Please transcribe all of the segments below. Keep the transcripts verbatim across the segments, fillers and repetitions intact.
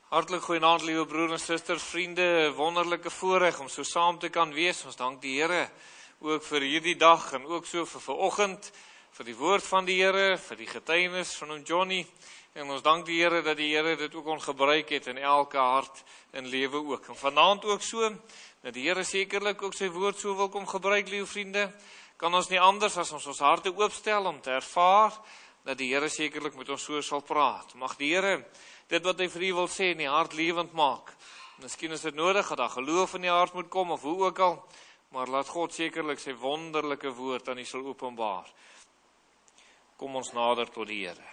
Hartlik goeienaand, liewe broers en susters, vriende, wonderlike voorreg om so saam te kan wees. Ons dank die Here ook vir hierdie dag en ook so vir vanoggend, vir die woord van die Here, vir die getuienis van hom Johnny. En ons dank die Here dat die Here dit ook kon gebruik het in elke hart en lewe ook. En vanaand ook so, dat die Here sekerlik ook sy woord so wil kom gebruik, liewe vriende, kan ons nie anders as ons ons harte oopstel om te ervaar dat die Here sekerlik met ons so sal praat. Mag die Here dit wat hy vir u wil sê in die hart lewend maak. Miskien is dit nodig dat daar geloof in die hart moet kom of hoe ook al, maar laat God sekerlik sy wonderlike woord aan u sal openbaar. Kom ons nader tot die Here.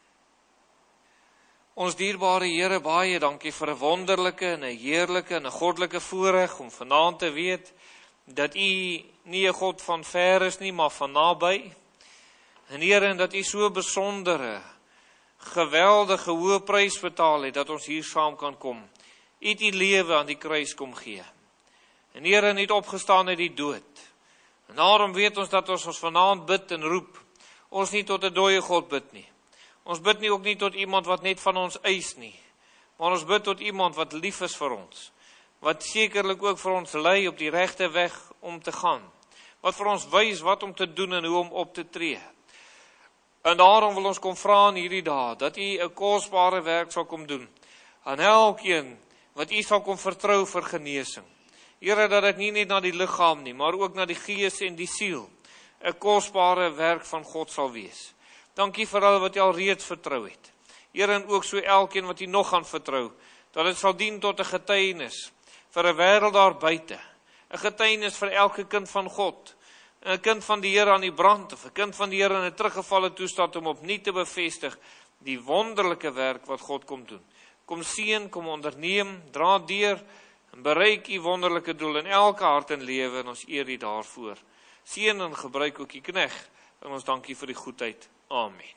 Ons dierbare Here, baie dankie vir 'n wonderlike en 'n heerlike en 'n goddelike voorreg om vanaand te weet dat u nie 'n God van ver is nie, maar van naby. En Here, en dat u so besondere geweldige hoë prys betaal het, dat ons hier saam kan kom. U het die lewe aan die kruis kom gee. En Here, het opgestaan uit die dood. En daarom weet ons dat ons ons vanaand bid en roep, ons nie tot 'n dooie God bid nie. Ons bid nie ook nie tot iemand wat net van ons eis nie, maar ons bid tot iemand wat lief is vir ons, wat sekerlik ook vir ons lei op die regte weg om te gaan, wat vir ons wys wat om te doen en hoe om op te tree. En daarom wil ons kom vra in hierdie dae, dat u 'n kosbare werk sal kom doen, aan elkeen wat u sal kom vertrou vir genesing. Here, dat dit nie net na die liggaam nie, maar ook na die gees en die siel, 'n kosbare werk van God sal wees. Dankie vir al wat u al reeds vertrou het. Here, en ook so elkeen wat u nog gaan vertrou, dat dit sal dien tot 'n getuienis vir 'n wêreld daar buite, 'n getuienis vir elke kind van God, 'n kind van die Here aan die brand, of 'n kind van die Here in 'n teruggevalle toestand om opnuut te bevestig die wonderlike werk wat God kom doen. Kom seën, kom onderneem, dra deur en bereik u wonderlike doel in elke hart en lewe, en ons eer u daarvoor. Seën en gebruik ook u knegt, en ons dankie vir die goedheid. Amen.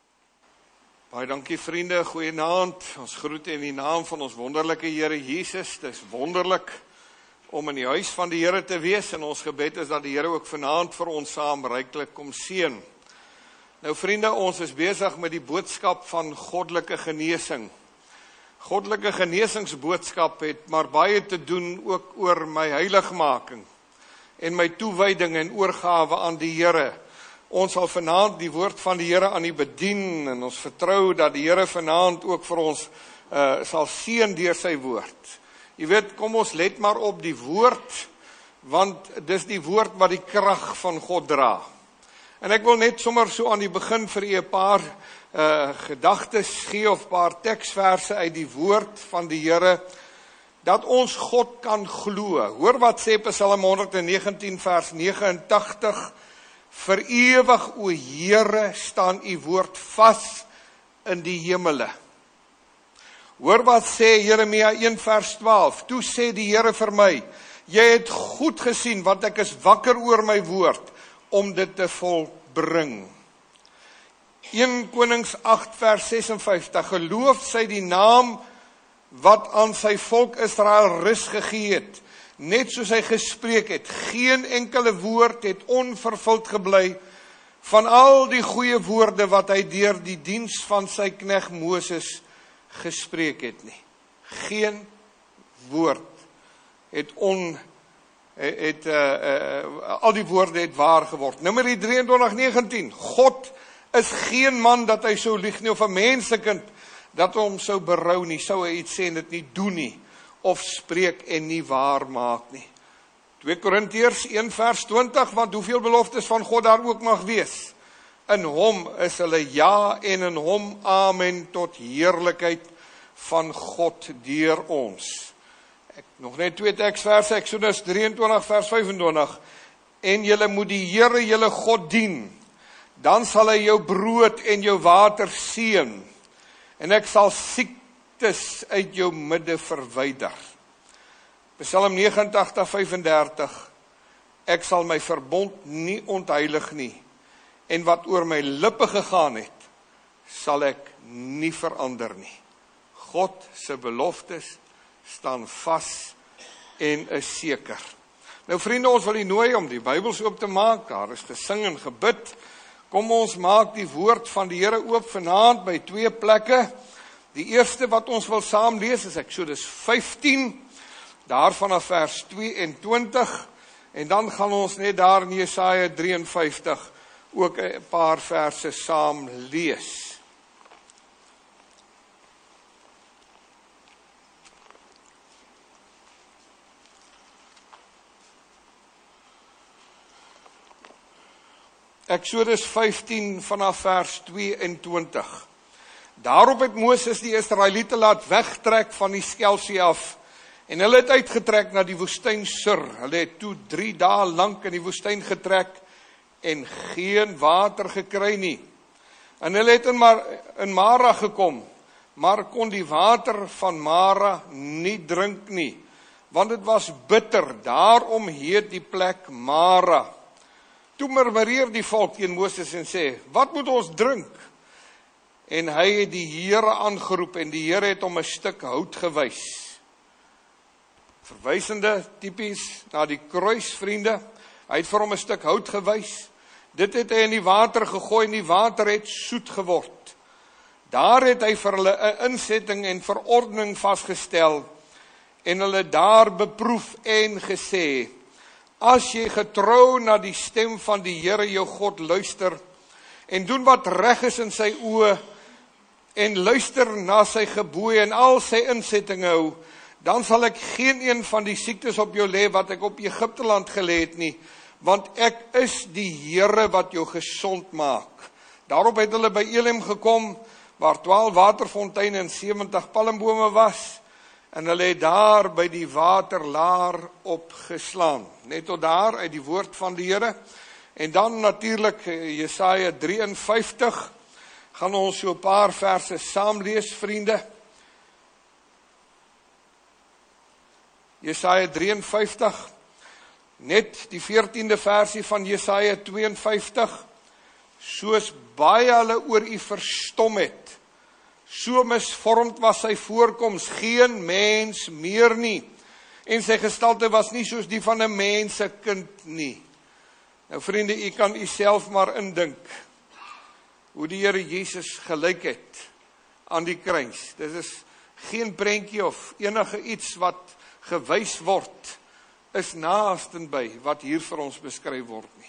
Baie dankie vriende, goeienaand. Ons groet in die naam van ons wonderlike Here Jesus. Dit is wonderlik om in die huis van die Here te wees, en ons gebed is dat die Here ook vanaand vir ons saam ryklik kom seën. Nou vriende, ons is besig met die boodskap van goddelike genesing. Goddelike genesingsboodskap het maar baie te doen ook oor my heiligmaking en my toewyding en oorgawe aan die Here. Ons sal vanaand die woord van die Here aan u bedien, en ons vertrou dat die Here vanaand ook vir ons uh, sal seën deur sy woord. Jy weet, kom ons let maar op die woord, want dis die woord wat die krag van God dra. En ek wil net sommer so aan die begin vir u 'n paar uh, gedagtes gee, of paar teksverse uit die woord van die Here, dat ons God kan glo. Hoor wat sê Psalm honderd negentien vers nege en tagtig, vir ewig, o Here, staan u woord vas in die hemele. Hoor wat sê Jeremia een vers twaalf, toe sê die Here vir my, jy het goed gesien, want ek is wakker oor my woord, om dit te volbring. een Konings agt vers ses en vyftig, geloof sy die naam, wat aan sy volk Israel rus gegee het, net soos hy gespreek het, geen enkele woord het onvervuld gebly, van al die goeie woorde wat hy deur die diens van sy knegt Moses gespreek het nie. Geen woord het on, het, uh, uh, al die woorde het waar geword. Nummer drieëntwintig negentien, God is geen man dat hy sou lieg nie, of 'n mensekind dat hom sou berou nie, sou hy iets sê en dit nie doen nie, of spreek en nie waar maak nie. twee Korintiërs een vers twintig, want hoeveel beloftes van God daar ook mag wees, in hom is hulle ja en in hom amen tot heerlikheid van God deur ons. Ek, nog net twee teksverse, Exodus drieëntwintig vers vyfentwintig, en julle moet die Here julle God dien, dan sal hy jou brood en jou water seën, en ek sal siektes uit jou midde verwyder. Psalm vyf nege vyf, ek sal my verbond nie ontheilig nie, en wat oor my lippe gegaan het, sal ek nie verander nie. God se beloftes staan vas en is seker. Nou vriende, ons wil u nooi om die Bybels oop te maak, daar is gesing en gebid. Kom ons maak die woord van die Here oop vanaand by twee plekke. Die eerste wat ons wil saam lees is Eksodus vyftien, daarvan af vers tweeëntwintig, en dan gaan ons net daar in Jesaja drie en vyftig ook 'n paar verse saam lees. Eksodus vyftien vanaf vers tweeëntwintig. Daarop het Moses die Israeliete laat wegtrek van die Skelsee af, en hulle het uitgetrek na die woestyn Sur. Hulle het toe drie dae lank in die woestyn getrek, en geen water gekry nie. En hulle het in, Mar in Mara gekom, maar kon die water van Mara nie drink nie, want het was bitter, daarom heet die plek Mara. Toe murmureer die volk teen Moses en sê, wat moet ons drink? En hy het die Here aangeroep, en die Here het hom 'n stuk hout gewys. Verwysende tipies na die kruis, vriende. Hy het vir hom 'n stuk hout gewys. Dit het hy in die water gegooi, en die water het soet geword. Daar het hy vir hulle 'n insetting en verordening vasgestel, en hulle daar beproef en gesê, as jy getrou na die stem van die Here jou God luister, en doen wat reg is in sy oë, en luister na sy gebooie en al sy insettinge hou, dan sal ek geen een van die siektes op jou lê wat ek op Egipte land gelê het nie, want ek is die Here wat jou gesond maak. Daarop het hulle by Elim gekom, waar twaalf waterfonteine en sewentig palmbome was, en hulle het daar by die waterlaar opgeslaan. Net tot daar uit die woord van die Here. En dan natuurlik Jesaja drie en vyftig, gaan ons so 'n paar verse saam lees, vriende. Jesaja drie en vyftig, net die veertiende versie van Jesaja twee en vyftig, soos baie hulle oor u verstom het, so misvormd was sy voorkoms, geen mens meer nie, en sy gestalte was nie soos die van 'n mensekind nie. Nou vriende, u kan u self maar indink, hoe die Here Jesus gelyk het aan die kruis. Dit is geen prentjie of enige iets wat gewys word, is naastenby wat hier vir ons beskryf word nie.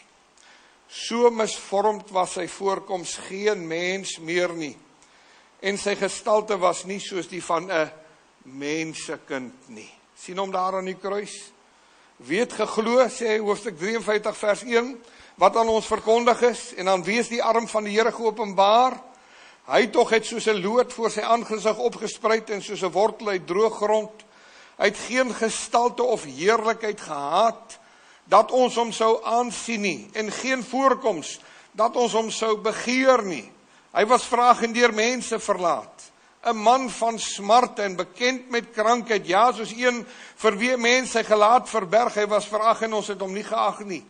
So misvormd was sy voorkoms, geen mens meer nie, en sy gestalte was nie soos die van 'n mensekind nie. Sien hom daar aan die kruis? Wie het geglo, sê hoofstuk drie en vyftig vers een, wat aan ons verkondig is, en aan wie is die arm van die Here geopenbaar? Hy tog het soos 'n loot voor sy aangesig opgespruit, en soos 'n wortel uit droë grond. Hy het geen gestalte of heerlikheid gehad, dat ons hom sou aansien nie, en geen voorkoms, dat ons hom sou begeer nie. Hy was vraag en deur mense verlaat, 'n man van smarte en bekend met krankheid, ja, soos een vir wie mense sy gelaat verberg. Hy was verag en ons het hom nie geag nie.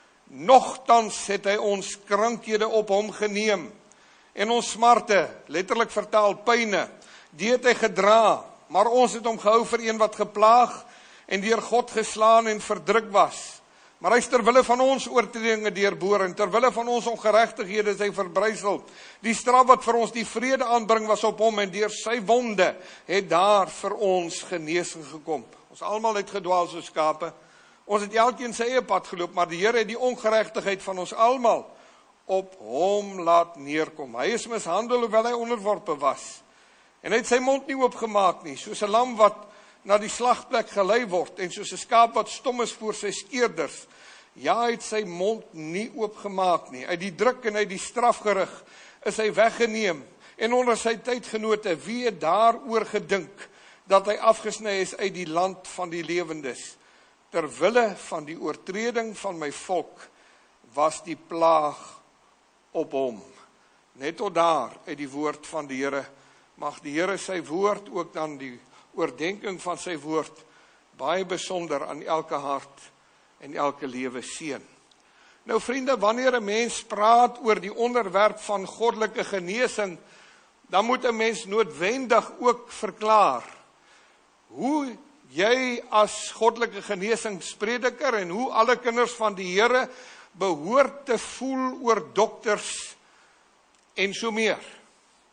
Nogtans het hy ons krankhede op hom geneem, en ons smarte, letterlik vertaal pyne, die het hy gedra, maar ons het hom gehou vir een wat geplaag, en deur God geslaan en verdruk was. Maar hy is ter wille van ons oortredinge deurboor, en ter wille van ons ongeregtighede is hy verbrysel. Die straf wat vir ons die vrede aanbring was op hom, en deur sy wonde het daar vir ons genesing gekom. Ons almal het gedwaal soos skape. Ons het elkeen sy eie pad geloop, maar die Here het die ongeregtigheid van ons almal op hom laat neerkom. Hy is mishandel hoewel hy onderworpe was, en hy het sy mond nie oopgemaak nie, soos 'n lam wat na die slagplek gelei word, en soos 'n skaap wat stom is voor sy skeerders. Ja, hy het sy mond nie oopgemaak nie. Uit die druk en uit die strafgerig is hy weggeneem, en onder sy tydgenote, wie het daaroor gedink, dat hy afgesny is uit die land van die lewendes. Ter wille van die oortreding van my volk, was die plaag op hom. Net tot daar, uit die woord van die Here. Mag die Here sy woord, ook dan die oordenking van sy woord, baie besonder aan elke hart en elke lewe seën. Nou vriende, wanneer 'n mens praat oor die onderwerp van goddelike genesing, dan moet 'n mens noodwendig ook verklaar hoe jy as goddelike genesingsprediker en hoe alle kinders van die Here behoort te voel oor dokters en so meer.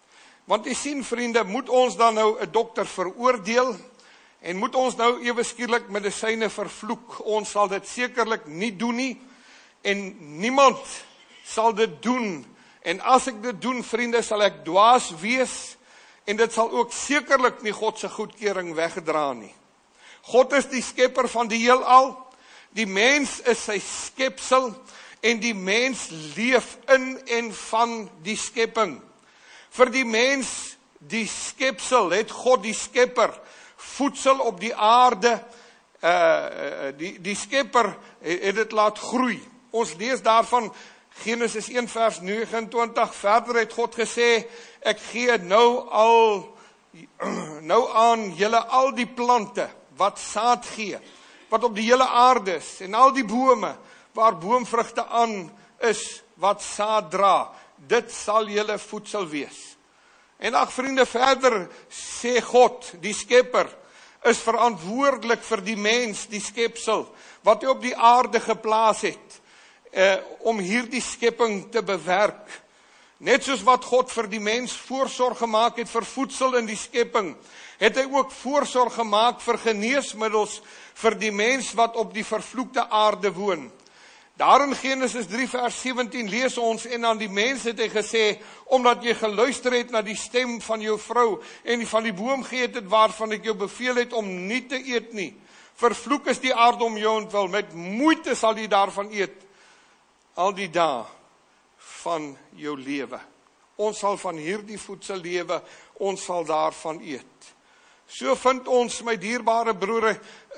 Want jy sien vriende, moet ons dan nou 'n dokter veroordeel en moet ons nou ewe skielik medisyne vervloek? Ons sal dit sekerlik nie doen nie en niemand sal dit doen. En as ek dit doen, vriende, sal ek dwaas wees en dit sal ook sekerlik nie God se goedkeuring weggedra nie. God is die skepper van die heelal. Die mens is sy skepsel en die mens leef in en van die skepping. Vir die mens, die skepsel, het God die skepper voedsel op die aarde, uh, die, die skepper het, het dit laat groei. Ons lees daarvan Genesis een vers nege en twintig, verder het God gesê, ek gee nou al, nou aan julle al die plante, wat saad gee, wat op die hele aarde is, en al die bome, waar boomvrugte aan is, wat saad dra, dit sal julle voedsel wees. En ag vriende, verder sê God, die skepper, is verantwoordelik vir die mens, die skepsel, wat hy op die aarde geplaas het, eh, om hierdie skepping te bewerk. Net soos wat God vir die mens voorsorg gemaak het vir voedsel in die skepping, het hy ook voorsorg gemaak vir geneesmiddels vir die mens wat op die vervloekte aarde woon. Daar in Genesis drie vers sewentien lees ons, en aan die mens het hy gesê, omdat jy geluister het na die stem van jou vrou, en die van die boom geëet het, waarvan ek jou beveel het om nie te eet nie. Vervloek is die aarde om jou ontwil, met moeite sal jy daarvan eet, al die dae van jou lewe. Ons sal van hierdie voedsel lewe, ons sal daarvan eet. So vind ons, my dierbare broere,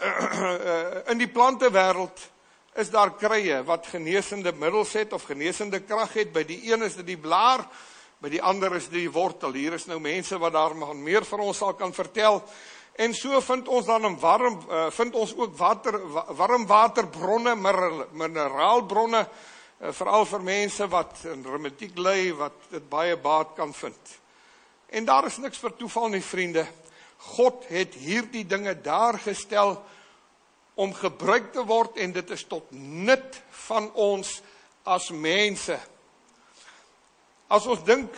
in die plantewêreld, is daar krye wat genesende middels het of genesende krag het. By die een is dit die blaar, by die ander is dit die wortel. Hier is nou mense wat daar meer vir ons sal kan vertel. En so vind ons dan in warm, uh, vind ons ook water, warmwaterbronne, mineraalbronne, uh, veral vir mense wat in reumatiek ly, wat dit baie baat kan vind. En daar is niks vir toeval nie, vriende. God het hierdie dinge daar gestel om gebruik te word, en dit is tot nut van ons as mense. As ons dink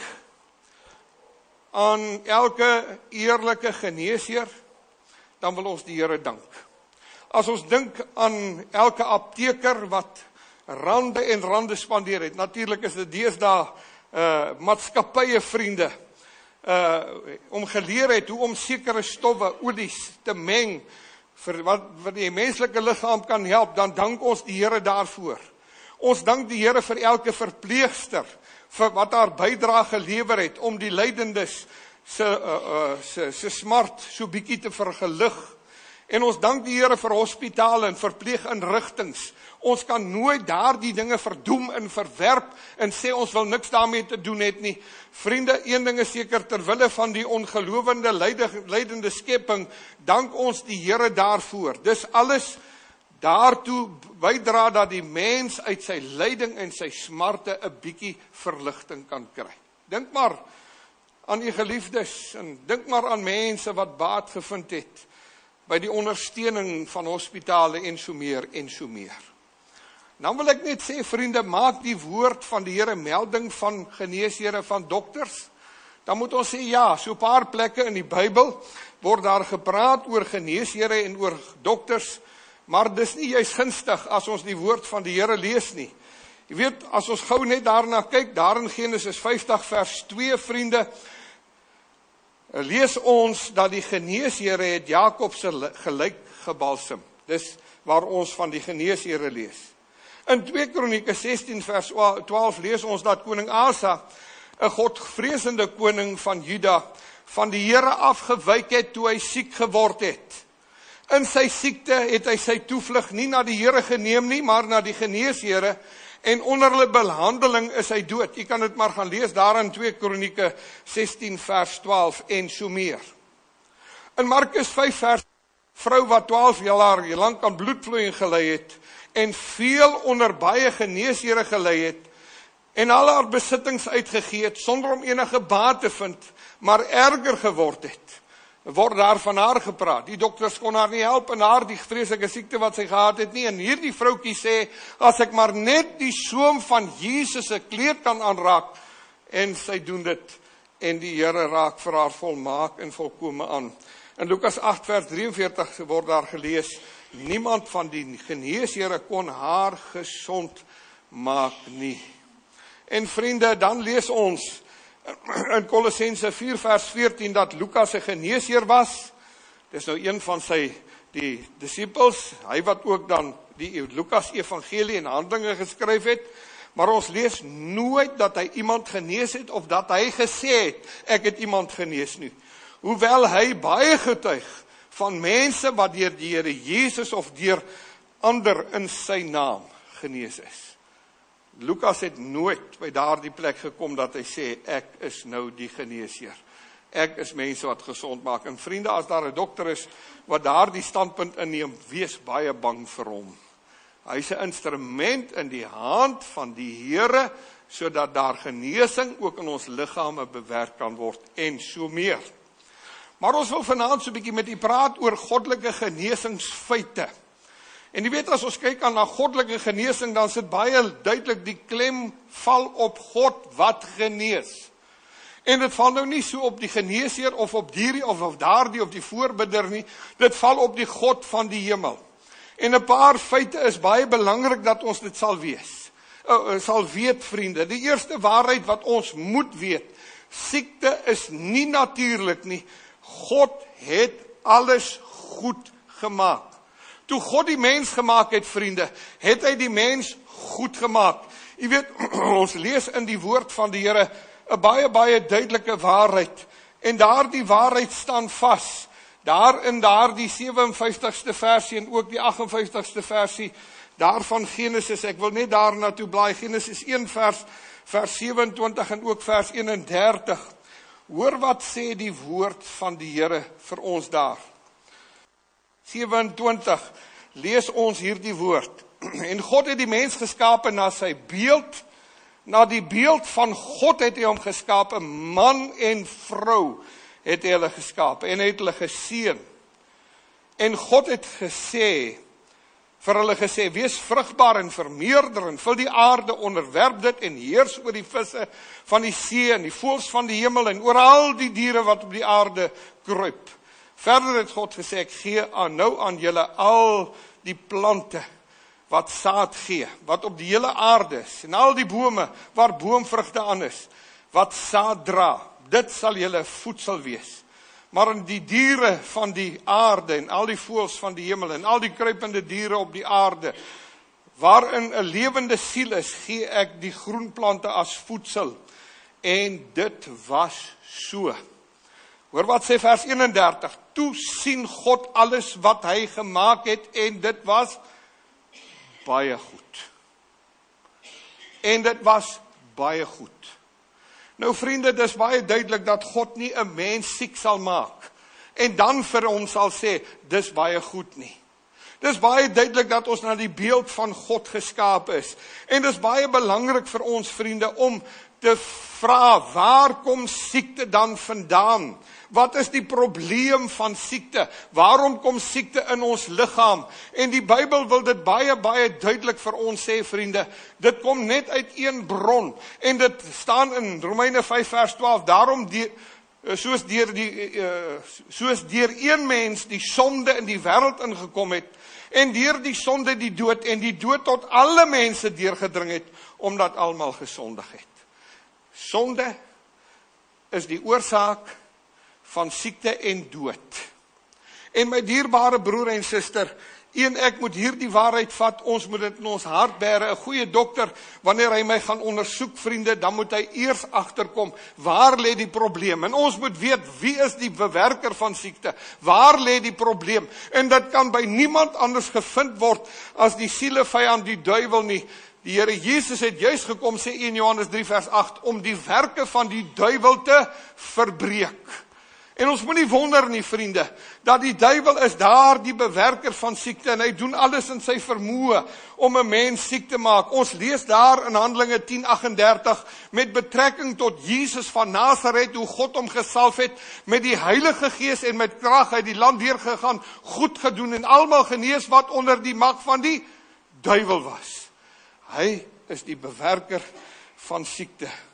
aan elke eerlike geneesheer, dan wil ons die Here dank. As ons dink aan elke apteker wat rande en rande spandeer het, natuurlik is dit deesdae uh, maatskappye vriende, uh, om geleer het hoe om sekere stowwe, olies te meng, vir wat, wat die menslike liggaam kan help, dan dank ons die Here daarvoor. Ons dank die Here vir elke verpleegster, vir wat haar bydra gelewer het, om die lydendes se, uh, uh, se, se smart so bietjie te vergelig. En ons dank die Here vir hospitale en verpleeginrigtings. Ons kan nooit daardie dinge verdoem en verwerp en sê ons wil niks daarmee te doen het nie. Vriende, een ding is seker, terwille van die ongelowende lydende skepping, dank ons die Here daarvoor. Dis alles daartoe bydra dat die mens uit sy lyding en sy smarte 'n bietjie verligting kan kry. Dink maar aan die geliefdes en dink maar aan mense wat baat gevind het by die ondersteuning van hospitale en so meer en so meer. Nou wil ek net sê, vriende, maak die woord van die Here melding van geneeshere, van dokters. Dan moet ons sê, ja, so 'n paar plekke in die Bybel word daar gepraat oor geneeshere en oor dokters, maar dis nie juist gunstig as ons die woord van die Here lees nie. Jy weet, as ons gou net daarna kyk, daar in Genesis vyftig vers twee, vriende, lees ons dat die geneeshere het Jakob se gelyk gebalsem. Dis waar ons van die geneeshere lees. In twee Kronieke sestien vers twaalf lees ons dat koning Asa, 'n godvreesende koning van Juda, van die Here afgewyk het toe hy siek geword het. In sy siekte het hy sy toevlug nie na die Here geneem nie, maar na die geneeshere, en onder hulle behandeling is hy dood. Jy kan dit maar gaan lees daar in twee Kronieke sestien vers twaalf en so meer. In Markus vyf vers, vrou wat twaalf jaar lank aan bloedvloeiing gely het, en veel onder baie geneeshere gely het, en al haar besittings uitgegee het, sonder om enige baat te vind, maar erger geword het, word daar van haar gepraat. Die dokters kon haar nie help in haar die vreeslike siekte wat sy gehad het nie, en hierdie vroukie sê, as ek maar net die soem van Jesus se kleed kan aanraak, en sy doen dit, en die Here raak vir haar volmaak en volkome aan. In Lukas agt vers drieënveertig word daar gelees, niemand van die geneeshere kon haar gesond maak nie. En vriende, dan lees ons in Kolossense vier vers veertien dat Lukas 'n geneesheer was. Dis nou een van sy die disippels, hy wat ook dan die Lukas evangelie en Handelinge geskryf het, maar ons lees nooit dat hy iemand genees het of dat hy gesê het, ek het iemand genees nie. Hoewel hy baie getuig van mense wat deur die Here Jesus of deur ander in sy naam genees is. Lukas het nooit by daardie plek gekom dat hy sê, ek is nou die geneesheer. Ek is mense wat gesond maak. En vriende, as daar 'n dokter is wat daardie standpunt inneem, wees baie bang vir hom. Hy is 'n instrument in die hand van die Here, sodat daar genesing ook in ons liggame bewerk kan word en so meer. Maar ons wil vanaand so 'n bietjie met u praat oor goddelike genesingsfeite. En jy weet, as ons kyk aan na goddelike genesing, dan sit baie duidelik die klem val op God wat genees. En dit val nou nie so op die geneesheer of op hierdie of op daardie of die voorbidder nie, dit val op die God van die hemel. En 'n paar feite is baie belangrik dat ons dit sal wees. Uh, sal weet, vriende. Die eerste waarheid wat ons moet weet, siekte is nie natuurlik nie. God het alles goed gemaak. Toe God die mens gemaak het, vriende, het hy die mens goed gemaak. Jy weet, ons lees in die woord van die Here 'n baie, baie duidelike waarheid. En daardie waarheid staan vas. Daar in daardie sewe en vyftigste versie en ook die agt en vyftigste versie, daar van Genesis, ek wil net daar na toe blaai, Genesis een vers, vers sewe en twintig en ook vers een en dertig. Hoor wat sê die woord van die Here vir ons daar. sewe en twintig, lees ons hierdie woord. En God het die mens geskape na sy beeld, na die beeld van God het hy hom geskape, man en vrou het hy hulle geskape, en het hulle geseën. En God het gesê, vir hulle gesê, wees vrugbaar en vermeerder, en vul die aarde, onderwerp dit, en heers oor die visse van die see, en die voëls van die hemel, en oor al die diere wat op die aarde kruip. Verder het God gesê, ek gee aan nou aan julle al die plante, wat saad gee, wat op die hele aarde is, en al die bome, waar boomvrugte aan is, wat saad dra, dit sal julle voedsel wees. Maar in die diere van die aarde, en al die voëls van die hemel, en al die kruipende diere op die aarde, waarin 'n lewende siel is, gee ek die groenplante as voedsel. En dit was so. Hoor wat sê vers een en dertig, toe sien God alles wat hy gemaak het, en dit was baie goed. En dit was baie goed. Nou vriende, dis baie duidelik dat God nie 'n mens siek sal maak, en dan vir hom sal sê, dis baie goed nie. Dis baie duidelik dat ons na die beeld van God geskaap is, en dis baie belangrik vir ons vriende, om te vra, waar kom siekte dan vandaan? Wat is die probleem van siekte? Waarom kom siekte in ons liggaam? En die Bybel wil dit baie, baie duidelik vir ons sê, vriende. Dit kom net uit een bron. En dit staan in Romeine vyf vers twaalf. Daarom, die, soos deur die, soos deur een mens die sonde in die wêreld ingekom het, en deur die sonde die dood, en die dood tot alle mense deurgedring het, omdat almal gesondig het. Sonde is die oorsaak van siekte en dood. En my dierbare broer en suster, een, ek moet hierdie waarheid vat, ons moet dit in ons hart bære. 'n Goeie dokter, wanneer hy my gaan ondersoek, vriende, dan moet hy eers agterkom, waar lê die probleem? En ons moet weet, wie is die bewerker van siekte? Waar lê die probleem? En dit kan by niemand anders gevind word as die sielevyand, die duiwel nie. Die Here Jesus het juis gekom, sê een Johannes drie vers agt, om die werke van die duiwel te verbreek. En ons moet nie wonder nie, vriende, dat die duiwel is daar die bewerker van siekte, en hy doen alles in sy vermoë om 'n mens siek te maak. Ons lees daar in Handelinge tien agt en dertig, met betrekking tot Jesus van Nasaret, hoe God hom gesalf het, met die Heilige Gees en met krag uit die land deurgegaan, goed gedoen, en almal genees wat onder die mag van die duiwel was. Hy is die bewerker van siekte.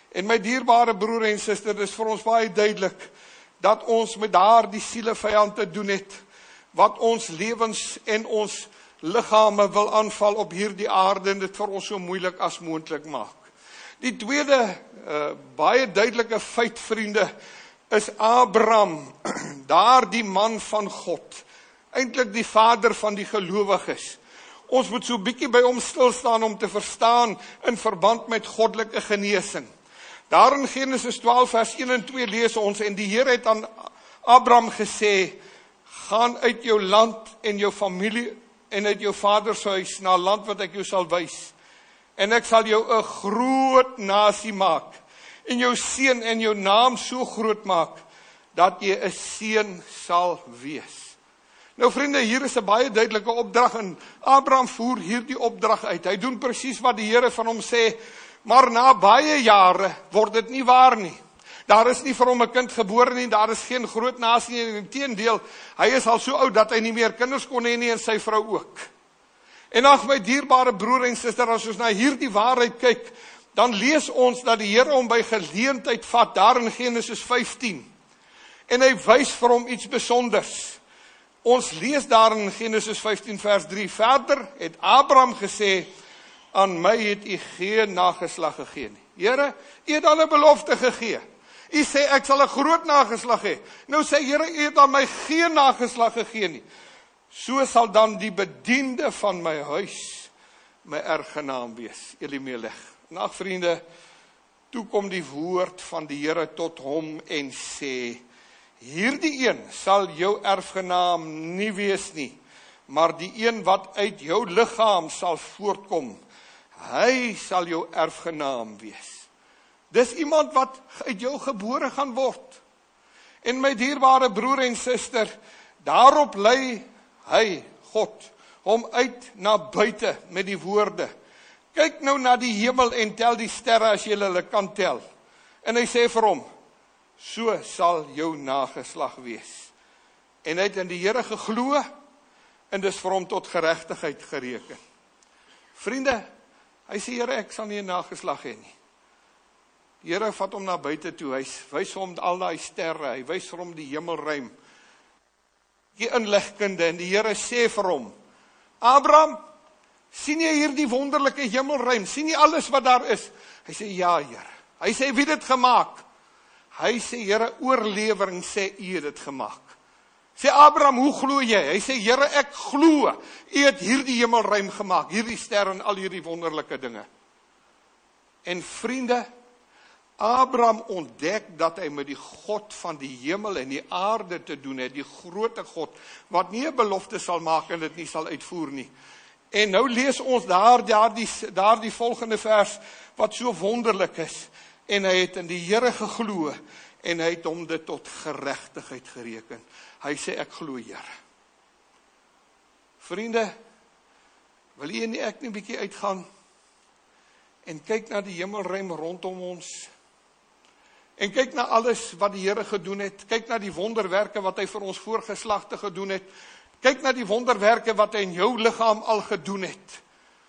En my dierbare broer en suster, dis vir ons baie duidelik, dat ons met daar die sielevijand te doen het, wat ons lewens en ons liggame wil aanval op hierdie aarde, en dit vir ons so moeilik as moontlik maak. Die tweede, uh, baie duidelike feit, vriende, is Abraham, daar die man van God, eintlik die vader van die gelowiges. Ons moet so bietjie by hom stilstaan om te verstaan in verband met goddelike genesing. Daar in Genesis twaalf vers een en twee lees ons, en die Here het aan Abraham gesê, gaan uit jou land en jou familie en uit jou vaders huis na 'n land wat ek jou sal wys. En ek sal jou 'n groot nasie maak en jou seun en jou naam so groot maak dat jy 'n seun sal wees. Nou vriende, hier is 'n baie duidelike opdrag en Abraham voer hierdie opdrag uit. Hy doen presies wat die Here van hom sê, maar na baie jare word dit nie waar nie. Daar is nie vir hom 'n kind gebore nie, daar is geen groot nasie nie, inteendeel, hy is al so oud dat hy nie meer kinders kon hê nie en sy vrou ook. En ag my dierbare broer en suster, as ons na hierdie waarheid kyk, dan lees ons dat die Here hom by geleentheid vat, daar in Genesis vyftien. En hy wys vir hom iets besonders. Ons lees daar in Genesis vyftien vers drie, verder het Abraham gesê, aan my het u geen nageslag gegee nie. Here, u het al 'n belofte gegee. U sê ek sal 'n groot nageslag hê. Nou sê Here, u het aan my geen nageslag gegee nie. So sal dan die bediende van my huis my erfgenaam wees, Elimelech. Nou vriende, toe kom die woord van die Here tot hom en sê, hierdie een sal jou erfgenaam nie wees nie, maar die een wat uit jou liggaam sal voortkom, hy sal jou erfgenaam wees. Dis iemand wat uit jou gebore gaan word. En my dierbare broer en suster, daarop lei hy, God, hom uit na buite met die woorde. Kyk nou na die hemel en tel die sterre as jy hulle kan tel. En hy sê vir hom, so sal jou nageslag wees. En hy het in die Here geglo, en dis vir hom tot geregtigheid gereken. Vriende, hy sê, Here, ek sal nie 'n nageslag hê nie. Die Here vat hom na buite toe, hy wys hom al die sterre, hy wys vir hom die hemelruim, die inligkunde, en die Here sê vir hom, Abraham, sien jy hier die wonderlike hemelruim, sien jy alles wat daar is? Hy sê, ja, Here. Hy sê, wie het dit gemaak? Hy sê, Here, oorlewering sê, u het dit gemaak. Sê Abraham, hoe glo jy? Hy sê, Here, ek glo, u het hierdie hemelruim gemaak, hierdie sterre en al hierdie wonderlike dinge. En vriende, Abraham ontdek dat hy met die God van die hemel en die aarde te doen het, die grote God, wat nie 'n belofte sal maak en dit nie sal uitvoer nie. En nou lees ons daar, daar, die, daar die volgende vers, wat so wonderlik is, en hy het in die Here geglo, en hy het hom dit tot geregtigheid gereken. Hy sê, ek glo, Here. Vriende, wil jy nie ek nie 'n bietjie uitgaan, en kyk na die hemelruim rondom ons, en kyk na alles wat die Here gedoen het, kyk na die wonderwerke wat hy vir ons voorgeslagte gedoen het, kyk na die wonderwerke wat hy in jou liggaam al gedoen het.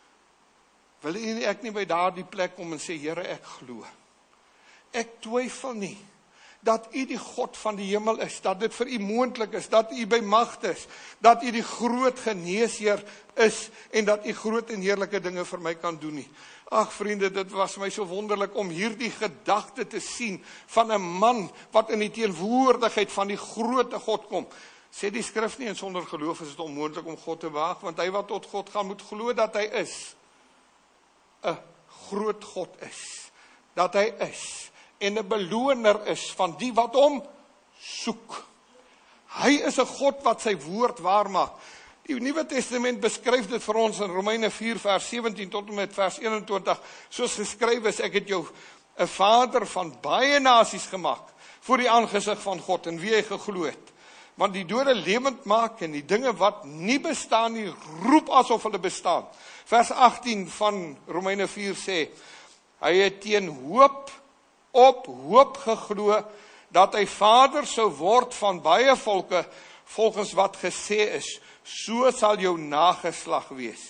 Wil jy nie ek nie by daardie plek kom en sê, Here, ek glo. Ek twyfel nie dat u die God van die hemel is, dat dit vir u moontlik is, dat u by magte is, dat u die groot geneesheer is, en dat u groot en heerlike dinge vir my kan doen nie. Ag vriende, dit was my so wonderlik om hierdie gedagte te sien van 'n man wat in die teenwoordigheid van die grote God kom. Sê die skrif nie, en sonder geloof is dit onmoontlik om God te behaag, want hy wat tot God gaan moet glo dat hy is, 'n groot God is, dat hy is, en 'n beloner is van die wat hom soek. Hy is 'n God wat sy woord waar maak. Die Nuwe Testament beskryf dit vir ons in Romeine vier vers sewentien tot en met vers eenentwintig, soos geskryf is, ek het jou 'n vader van baie nasies gemaak, voor die aangesig van God, en wie hy geglo het. Want die dode lewend maak, en die dinge wat nie bestaan nie, roep asof hulle bestaan. Vers agttien van Romeine vier sê, hy het teen hoop op hoop geglo, dat hy vader sou word van baie volke, volgens wat gesê is, so sal jou nageslag wees.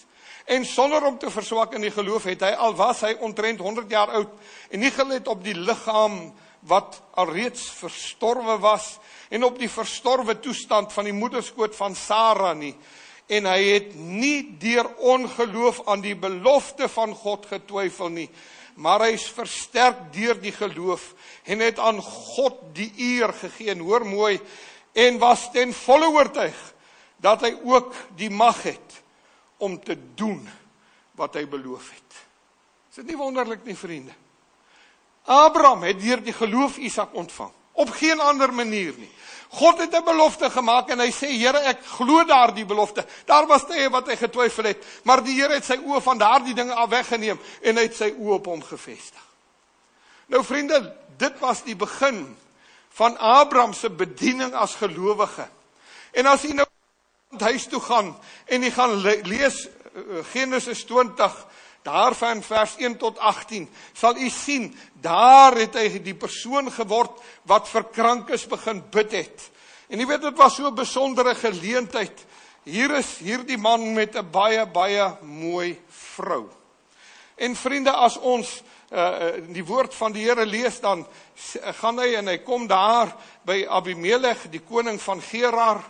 En sonder om te verswak in die geloof het hy, al was hy omtrent honderd jaar oud, en nie gelet op die liggaam wat alreeds verstorwe was, en op die verstorwe toestand van die moederskoot van Sara nie, en hy het nie deur ongeloof aan die belofte van God getwyfel nie, maar hy is versterk deur die geloof, en het aan God die eer gegee, en hoor mooi, en was ten volle oortuig, dat hy ook die mag het, om te doen, wat hy beloof het. Is dit nie wonderlik nie, vriende? Abraham het deur die geloof Isak ontvang, op geen ander manier nie. God het 'n belofte gemaak, en hy sê, Here, ek glo daar die belofte. Daar was tye wat hy getwyfel het, maar die Here het sy oë van daardie dinge af weggeneem, en hy het sy oë op hom gefestig. Nou vriende, dit was die begin van Abraham se bediening as gelowige. En as jy nou huis toe gaan, en jy gaan lees Genesis twintig, daar van vers een tot agtien, sal u sien, daar het hy die persoon geword, wat vir krankes begin bid het. En jy weet, dit was so 'n besondere geleentheid. Hier is hierdie man met 'n baie, baie mooi vrou. En vriende, as ons uh, die woord van die Here lees, dan gaan hy, en hy kom daar, by Abimelech, die koning van Gerar,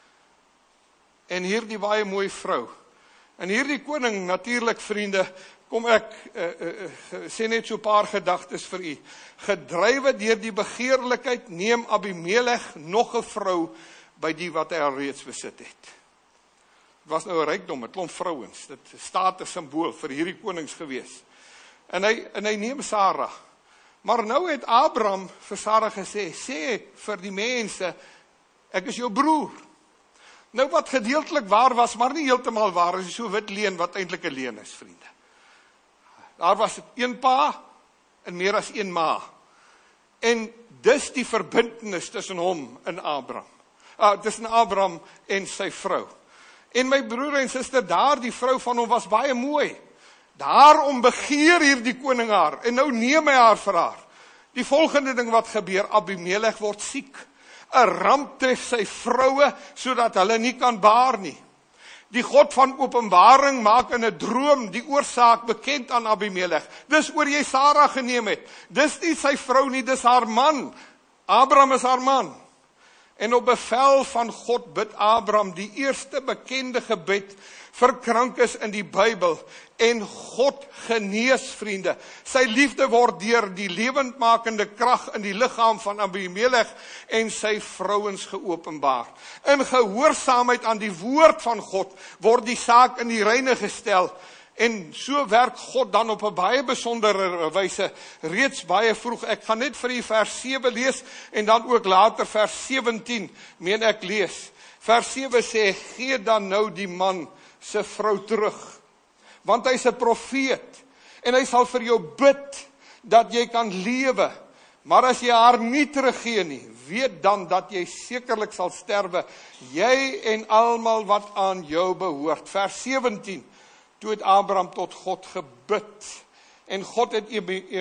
en hierdie baie mooi vrou. En hierdie koning, natuurlik vriende, kom ek, uh, uh, uh, sê net so 'n paar gedagtes vir u. Gedrywe deur die begeerlikheid, neem Abimelech nog 'n vrou, by die wat hy al reeds besit het. Het was nou 'n rykdom, 'n klomp vrouens, dit staat 'n simbool vir hierdie konings gewees. En hy, en hy neem Sarah. Maar nou het Abraham vir Sarah gesê, sê vir die mense, ek is jou broer. Nou wat gedeeltelik waar was, maar nie heeltemal waar is, so wit leen wat eintlik 'n leen is, vriende. Daar was een pa en meer as een ma. En dis die verbintenis tussen hom en Abraham. Uh, tussen Abraham en sy vrou. En my broer en suster, daar die vrou van hom was baie mooi. Daarom begeer hierdie koning haar, en nou neem hy haar vir haar. Die volgende ding wat gebeur, Abimelech word siek. 'n ramp tref sy vroue, sodat hulle nie kan baar nie. Die God van openbaring maak in 'n droom die oorsaak bekend aan Abimelech. Dis oor jy Sarah geneem het. Dis nie sy vrou nie, dis haar man. Abraham is haar man. En op bevel van God bid Abraham die eerste bekende gebed vir krankes in die Bybel, en God genees, vriende. Sy liefde word deur die lewendmakende krag in die liggaam van Abimelech en sy vrouens geopenbaar. In gehoorsaamheid aan die woord van God word die saak in die reine gestel, en so werk God dan op 'n baie besondere wyse, reeds baie vroeg. Ek gaan net vir die vers sewe lees, en dan ook later vers sewentien, meen ek lees. Vers sewe sê, gee dan nou die man sy vrou terug, want hy is 'n profeet, en hy sal vir jou bid, dat jy kan lewe, maar as jy haar nie teruggee nie, weet dan dat jy sekerlik sal sterwe, jy en almal wat aan jou behoort. Vers sewentien, toe het Abraham tot God gebid, en God het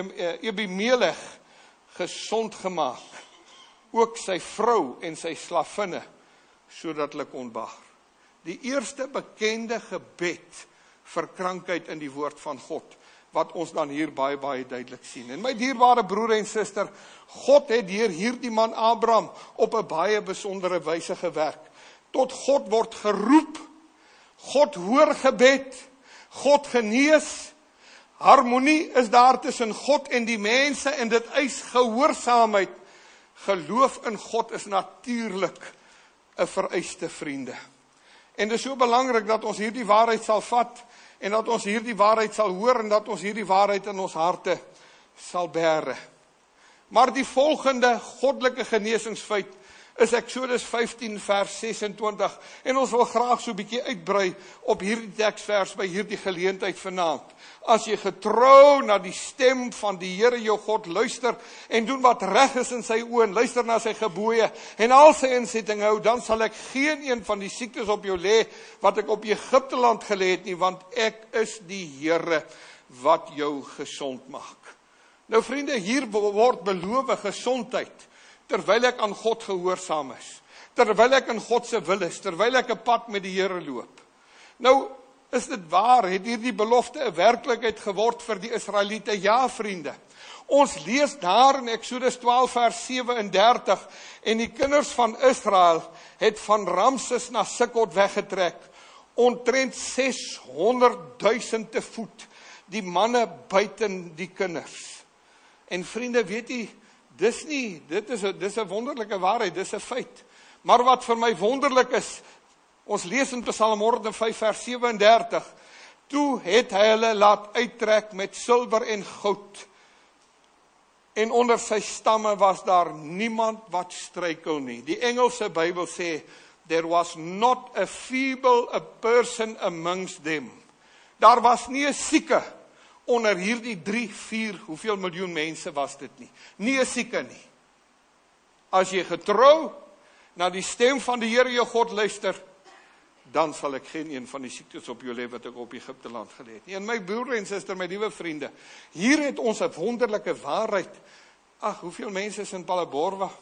Abimelech gesond gemaak, ook sy vrou en sy slavinne, sodat hulle kon baar. Die eerste bekende gebed vir krankheid in die woord van God, wat ons dan hier baie, baie duidelik sien. En my dierbare broer en suster, God het deur hierdie man Abraham op 'n baie besondere wyse gewerk. Tot God word geroep, God hoor gebed, God genees, harmonie is daar tussen God en die mense, en dit eis gehoorsaamheid. Geloof in God is natuurlik 'n vereiste, vriende. En dit is so belangrik dat ons hierdie waarheid sal vat, en dat ons hierdie waarheid sal hoor, en dat ons hierdie waarheid in ons harte sal bære. Maar die volgende goddelike genesingsfeit is Eksodus vyftien vers ses en twintig, en ons wil graag so 'n bietjie uitbrei op hierdie teksvers by hierdie geleentheid vanaand. As jy getrou na die stem van die Here jou God luister, en doen wat reg is in sy oë, en luister na sy gebooie, en al sy insetting hou, dan sal ek geen een van die siektes op jou lê, wat ek op Egipte land gelê het nie, want ek is die Here, wat jou gesond maak. Nou vriende, hier word beloof gesondheid, terwyl ek aan God gehoorsaam is, terwyl ek in God se wil is, terwyl ek 'n pad met die Here loop. Nou, Is dit waar? Het hierdie belofte 'n werklikheid geword vir die Israeliete? Ja, vriende. Ons lees daar in Eksodus twaalf vers sewe en dertig, en die kinders van Israel het van Ramses na Sukkot weggetrek, omtrent seshonderdduisend te voet, die manne buiten die kinders. En vriende, weet jy, dis nie, dit is 'n dis 'n wonderlike waarheid, dis 'n feit. Maar wat vir my wonderlik is, ons lees in Psalm honderd vyf vers sewe en dertig, toe het hy hulle laat uittrek met silwer en goud, en onder sy stamme was daar niemand wat struikel nie. Die Engelse Bybel sê, there was not a feeble a person amongst them. Daar was nie 'n sieke onder hierdie drie, vier, hoeveel miljoen mense was dit nie. Nie 'n sieke nie. As jy getrou na die stem van die Here jou God luister, dan sal ek geen een van die siektes op jou lê wat ek op Egipte land gelê het nie. En my broer en suster, my liewe vriende, hier het ons 'n wonderlike waarheid. Ag, hoeveel mense is in Palaborwa,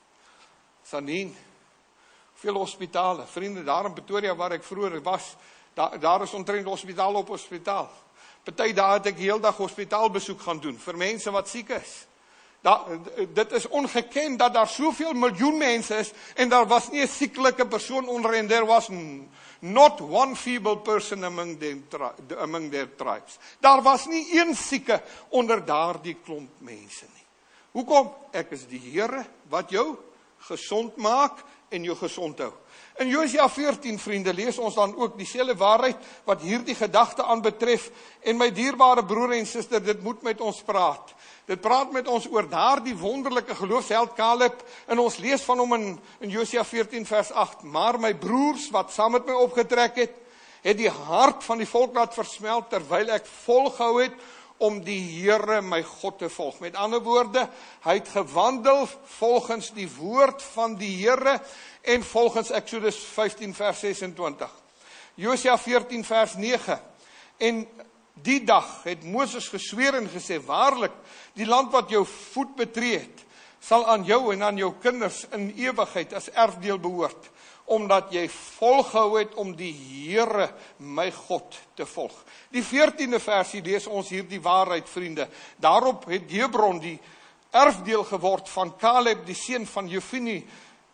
Sanien, hoeveel hospitale, vriende, daar in Pretoria waar ek vroeër was, daar, daar is omtrent hospitaal op hospitaal. Party daar het ek heel dag hospitaalbesoek gaan doen, vir mense wat siek is. Da, dit is ongeken dat daar soveel miljoen mense is, en daar was nie 'n sieklike persoon onder, en there was not one feeble person among, them, among their tribes. Daar was nie een sieke onder daardie klomp mense nie. Hoekom? Ek is die Here wat jou gesond maak en jou gesond hou. In Josua veertien, vriende, lees ons dan ook dieselfde waarheid wat hierdie gedagte aanbetref, en my dierbare broer en suster, dit moet met ons praat. Dit praat met ons oor daardie wonderlike geloofsheld Caleb, en ons lees van hom in, in Josua veertien vers agt, maar my broers wat saam met my opgetrek het, het die hart van die volk laat versmelt, terwyl ek volgehou het om die Here my God te volg. Met ander woorde, hy het gewandel volgens die woord van die Here, en volgens Eksodus vyftien vers ses en twintig. Josua veertien vers nege, en die dag het Moses gesweer en gesê, waarlik, die land wat jou voet betree het, sal aan jou en aan jou kinders in ewigheid as erfdeel behoort, omdat jy volgehou het om die Here my God te volg. Die veertiende versie lees ons hier die waarheid, vriende. Daarop het Hebron die erfdeel geword van Caleb, die seun van Jefune,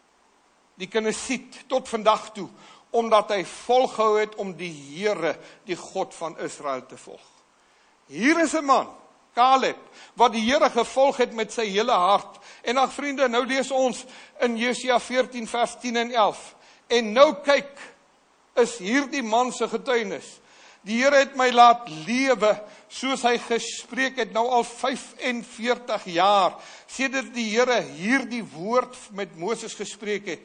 die Kenesiet, tot vandag toe, omdat hy volgehou het om die Here, die God van Israel te volg. Hier is 'n man, Caleb, wat die Here gevolg het met sy hele hart. En ag vriende, nou lees ons in Josua veertien vers tien en elf. En nou kyk, is hierdie man se getuienis. Die Here het my laat lewe, soos hy gespreek het, nou al vyfenveertig jaar, sedert die Here hierdie woord met Moses gespreek het.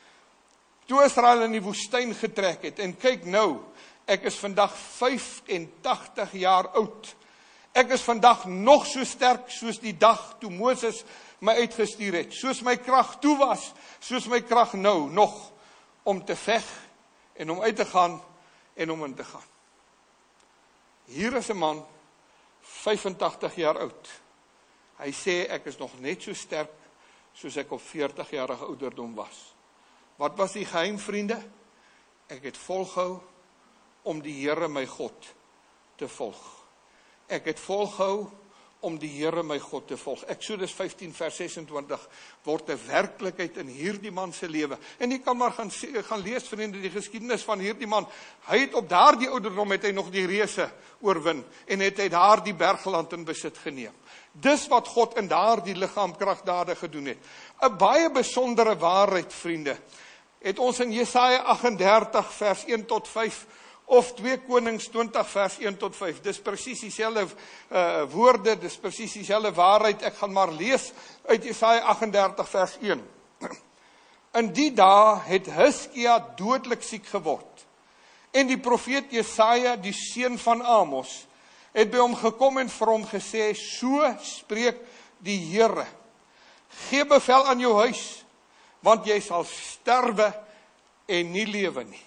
Toe Israel in die woestyn getrek het, en kyk nou, ek is vandag vyfentagtig jaar oud. Ek is vandag nog so sterk soos die dag toe Moses my uitgestuur het. Soos my krag toe was, soos my krag nou nog, om te veg, en om uit te gaan, en om in te gaan. Hier is 'n man, vyfentagtig jaar oud. Hy sê, ek is nog net so sterk, soos ek op veertig jarige ouderdom was. Wat was die geheim, vriende? Ek het volgehou om die Here my God te volg. Ek het volgehou om die Here my God te volg. Eksodus vyftien vers ses en twintig word 'n werklikheid in hierdie man se lewe. En jy kan maar gaan, gaan lees, vriende, die geskiedenis van hierdie man. Hy het op daardie ouderdom het hy nog die reuse oorwin, en het hy daardie bergland in besit geneem. Dis wat God in daardie liggaam kragdade gedoen het. 'n Baie besondere waarheid, vriende, het ons in Jesaja agt en dertig vers een tot vyf, of twee Konings twintig vers een tot vyf. Dis presies dieselfde uh, woorde, dis presies dieselfde waarheid. Ek gaan maar lees uit Jesaja agt en dertig vers een. In die dae het Hiskia dodelik siek geword, en die profeet Jesaja, die seun van Amos, het by hom gekom en vir hom gesê, so spreek die Here, gee bevel aan jou huis, want jy sal sterwe en nie lewe nie.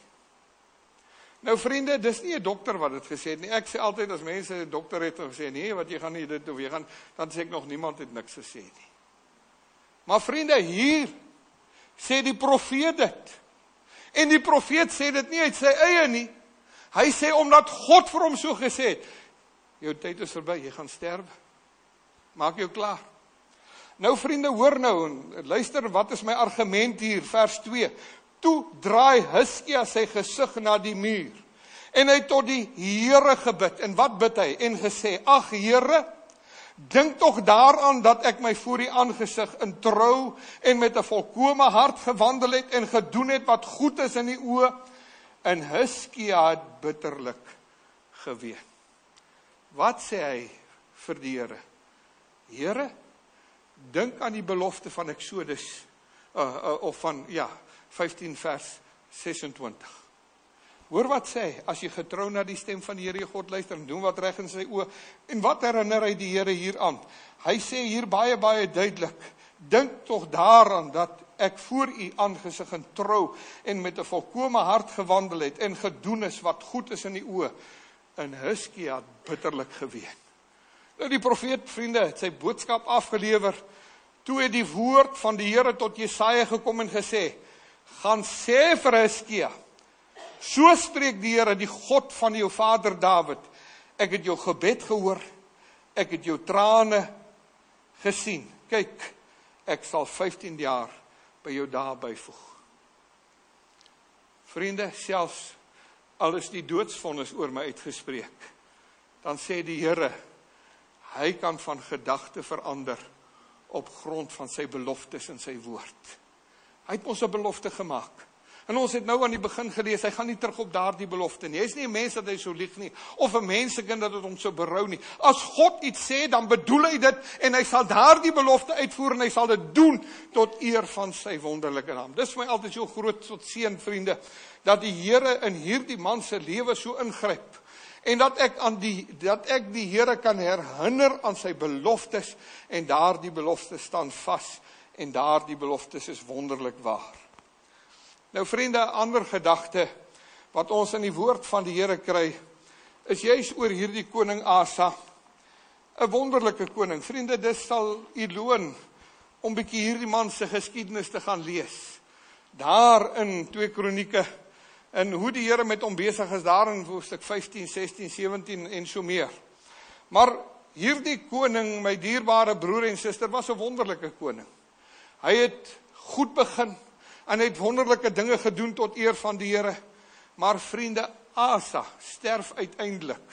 Nou vriende, dis nie 'n dokter wat dit gesê het nie. Ek sê altyd as mense 'n dokter het gesê, nee, wat jy gaan nie dit of jy gaan, dan sê ek nog niemand het niks gesê nie. Maar vriende, hier sê die profeet dit. En die profeet sê dit nie uit sy eie nie. Hy sê, omdat God vir hom so gesê het, jou tyd is verby, jy gaan sterwe. Maak jou klaar. Nou vriende, hoor nou, en luister, wat is my argument hier, vers twee. Toe draai Hizkia sy gesig na die muur, en hy het tot die Here gebid, en wat bid hy? En gesê, ag Here, dink tog daaraan dat ek my voor die aangesig in trou en met 'n volkome hart gewandel het en gedoen het wat goed is in die oë. En Hizkia het bitterlik geween. Wat sê hy vir die Here? Here, dink aan die belofte van Exodus uh, uh, of van ja, vyftien vers sesentwintig. Hoor wat sê hy, as jy getrou na die stem van die Here God luister en doen wat reg in sy oë, en wat herinner hy die Here hier aan? Hy sê hier baie, baie duidelik, dink tog daaraan dat ek voor u aangesig in trou en met 'n volkome hart gewandel het en gedoen is wat goed is in die oë. En Hizkia het bitterlik geween. Nou die profeet, vriende, het sy boodskap afgelewer, toe het die woord van die Here tot Jesaja gekom en gesê, gaan sê vir Hizkia, so spreek die Here, die God van jou vader Dawid, ek het jou gebed gehoor, ek het jou trane gesien, kyk, ek sal vyftien jaar by jou daar byvoeg. Vriende, selfs al is die doodsvonnis oor my uitgespreek, dan sê die Here, hy kan van gedagte verander op grond van sy beloftes en sy woord. Hy het ons 'n belofte gemaak. En ons het nou aan die begin gelees, hy gaan nie terug op daardie belofte nie. Hy is nie 'n mens dat hy so lieg nie, of 'n mensekind dat het hom so berou nie. As God iets sê, dan bedoel hy dit, en hy sal daardie belofte uitvoer, en hy sal dit doen, tot eer van sy wonderlike naam. Dis vir my altyd so groot tot seën, vriende, dat die Here in hierdie man se lewe so ingryp, en dat ek, aan die, dat ek die Here kan herinner aan sy beloftes, en daardie beloftes staan vas, en daardie beloftes is wonderlik waar. Nou vriende, 'n ander gedagte wat ons in die woord van die Here kry, is juis oor hierdie koning Asa, 'n wonderlike koning. Vriende, dit sal u loon om bietjie hierdie man se geskiedenis te gaan lees. Daar in twee Kronieke, en hoe die Here met hom besig is, daar in hoofstuk vyftien, sestien, sewentien en so meer. Maar hierdie koning, my dierbare broer en suster, was 'n wonderlike koning. Hy het goed begin, en hy het wonderlike dinge gedoen tot eer van die Here. Maar vriende, Asa sterf uiteindelik,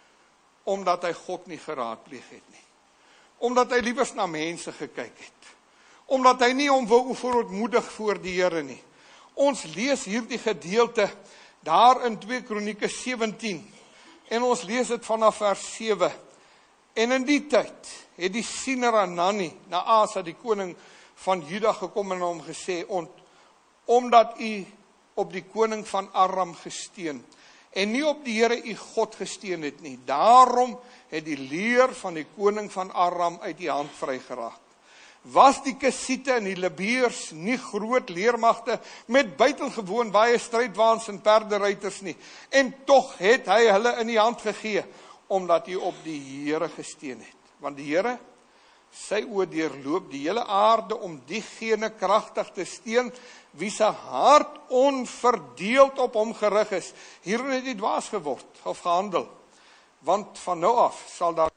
omdat hy God nie geraadpleeg het nie. Omdat hy liewers na mense gekyk het. Omdat hy nie hom wou verootmoedig voor die Here nie. Ons lees hierdie gedeelte daar in twee Kronieke sewentien, en ons lees dit vanaf vers sewe. En in die tyd het die siener Hanani na Asa, die koning van Juda, gekom en hom gesê, ont, omdat u op die koning van Aram gesteun, en nie op die Here u God gesteun het nie, daarom het die leer van die koning van Aram uit die hand vrygeraak. Was die Kesiete en die Libeërs nie groot leermagte met buitengewoon baie strydwaans en perderuiters nie, en tog het hy hulle in die hand gegee, omdat hy op die Here gesteun het. Want die Here, sy oë deurloop die hele aarde om diegene kragtig te steun, wie se hart onverdeeld op hom gerig is. Hierin het hy dwaas geword, of gehandel, want van nou af sal daar,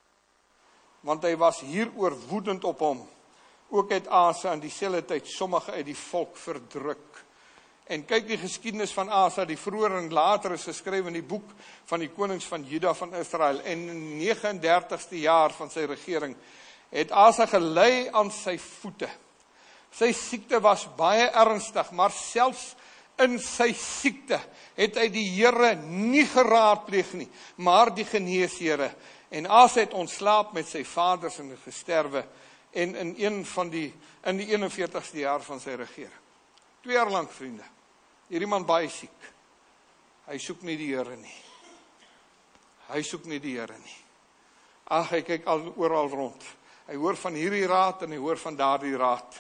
want hy was hieroor woedend op hom. Ook het Asa in dieselfde tyd sommige uit die volk verdruk. En kyk die geskiedenis van Asa, die vroeër en later is geskryf in die boek van die konings van Juda van Israel. En in die negentig en dertigste jaar van sy regering het Asa gelei aan sy voete. Sy siekte was baie ernstig, maar selfs in sy siekte het hy die Here nie geraadpleeg nie, maar die geneesheere. En Asa het ontslaap met sy vaders en gesterwe, en in een van die in die eenenveertigste jaar van sy regering. Twee jaar lank, vriende. Hierdie man baie siek. Hy soek nie die Here nie. Hy soek nie die Here nie. Ag, hy kyk al oral rond. Hy hoor van hierdie raad en hy hoor van daardie raad.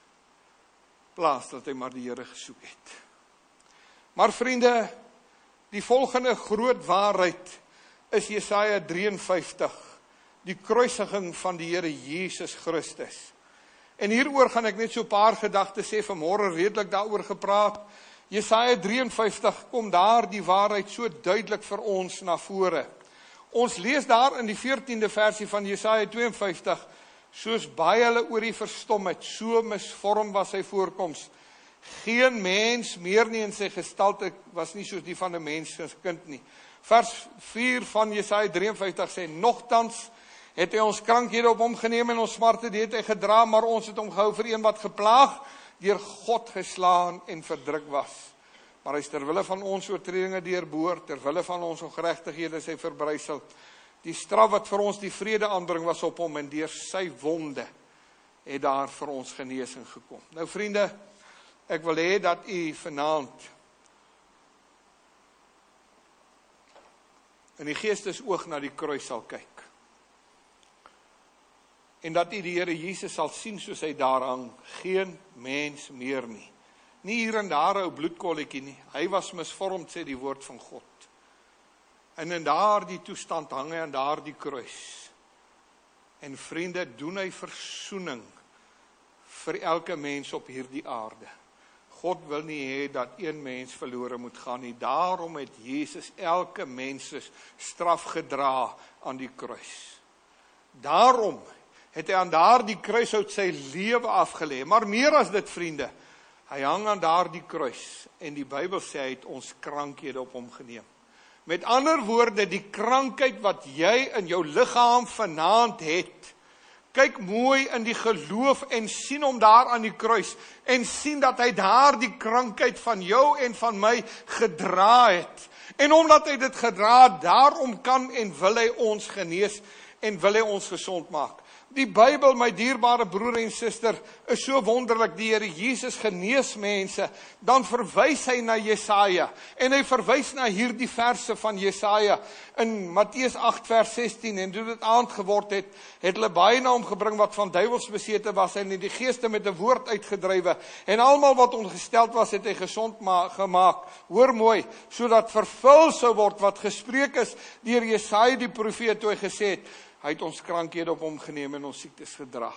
Plaas dat hy maar die Here gesoek het. Maar vriende, die volgende groot waarheid is Jesaja drieënvyftig, die kruisiging van die Here Jesus Christus. En hieroor gaan ek net so 'n paar gedagtes sê, vanmôre redelik daaroor gepraat, Jesaja drieënvyftig kom daar die waarheid so duidelik vir ons na vore. Ons lees daar in die veertiende versie van Jesaja tweeënvyftig, soos baie hulle oor die verstom het, so misvorm was sy voorkoms. Geen mens meer nie in sy gestalte was nie soos die van 'n menskind nie. Vers vier van Jesaja drieënvyftig sê, nogtans het hy ons krankhede op hom geneem en ons smarte het hy gedra, maar ons het hom gehou vir een wat geplaag, deur God geslaan en verdruk was. Maar hy is ter wille van ons oortredinge deurboor, ter wille van ons ongeregtighede is hy verbrysel. Die straf wat vir ons die vrede aanbring was op hom, en deur sy wonde het daar vir ons genesing gekom. Nou vriende, ek wil hê dat u vanaand in die geestesoog na die kruis sal kyk. En dat u die Here Jesus sal sien soos hy daar hang, geen mens meer nie. Nie hier en daar 'n ou bloedkolletjie nie. Hy was misvormd, sê die woord van God. En in daardie toestand hang hy aan daardie kruis. En vriende, doen hy versoening vir elke mens op hierdie aarde. God wil nie hê dat een mens verlore moet gaan nie. Daarom het Jesus elke mens se straf gedra aan die kruis. Daarom het hy aan daardie kruishout sy lewe afgelê. Maar meer as dit, vriende, hy hang aan daardie kruis en die Bybel sê hy het ons krankhede op hom geneem. Met ander woorde, die krankheid wat jy in jou liggaam vanaand het, kyk mooi in die geloof en sien hom daar aan die kruis en sien dat hy daar die krankheid van jou en van my gedra het. En omdat hy dit gedra het, daarom kan en wil hy ons genees en wil hy ons gesond maak. Die Bybel, my dierbare broer en suster, is so wonderlik. Die Here Jesus genees mense, dan verwys hy na Jesaja, en hy verwys na hierdie verse van Jesaja, in Matteus agt vers sestien, en toe dit aand geword het, het hulle baie na hom gebring wat van duiwels besete was, en die geeste met 'n woord uitgedrywe, en almal wat ongesteld was, het hy gesond ma- gemaak, hoor mooi, sodat vervul sou word wat gespreek is, deur Jesaja die profeet, toe hy gesê het, hy het ons krankhede op hom geneem en ons siektes gedra.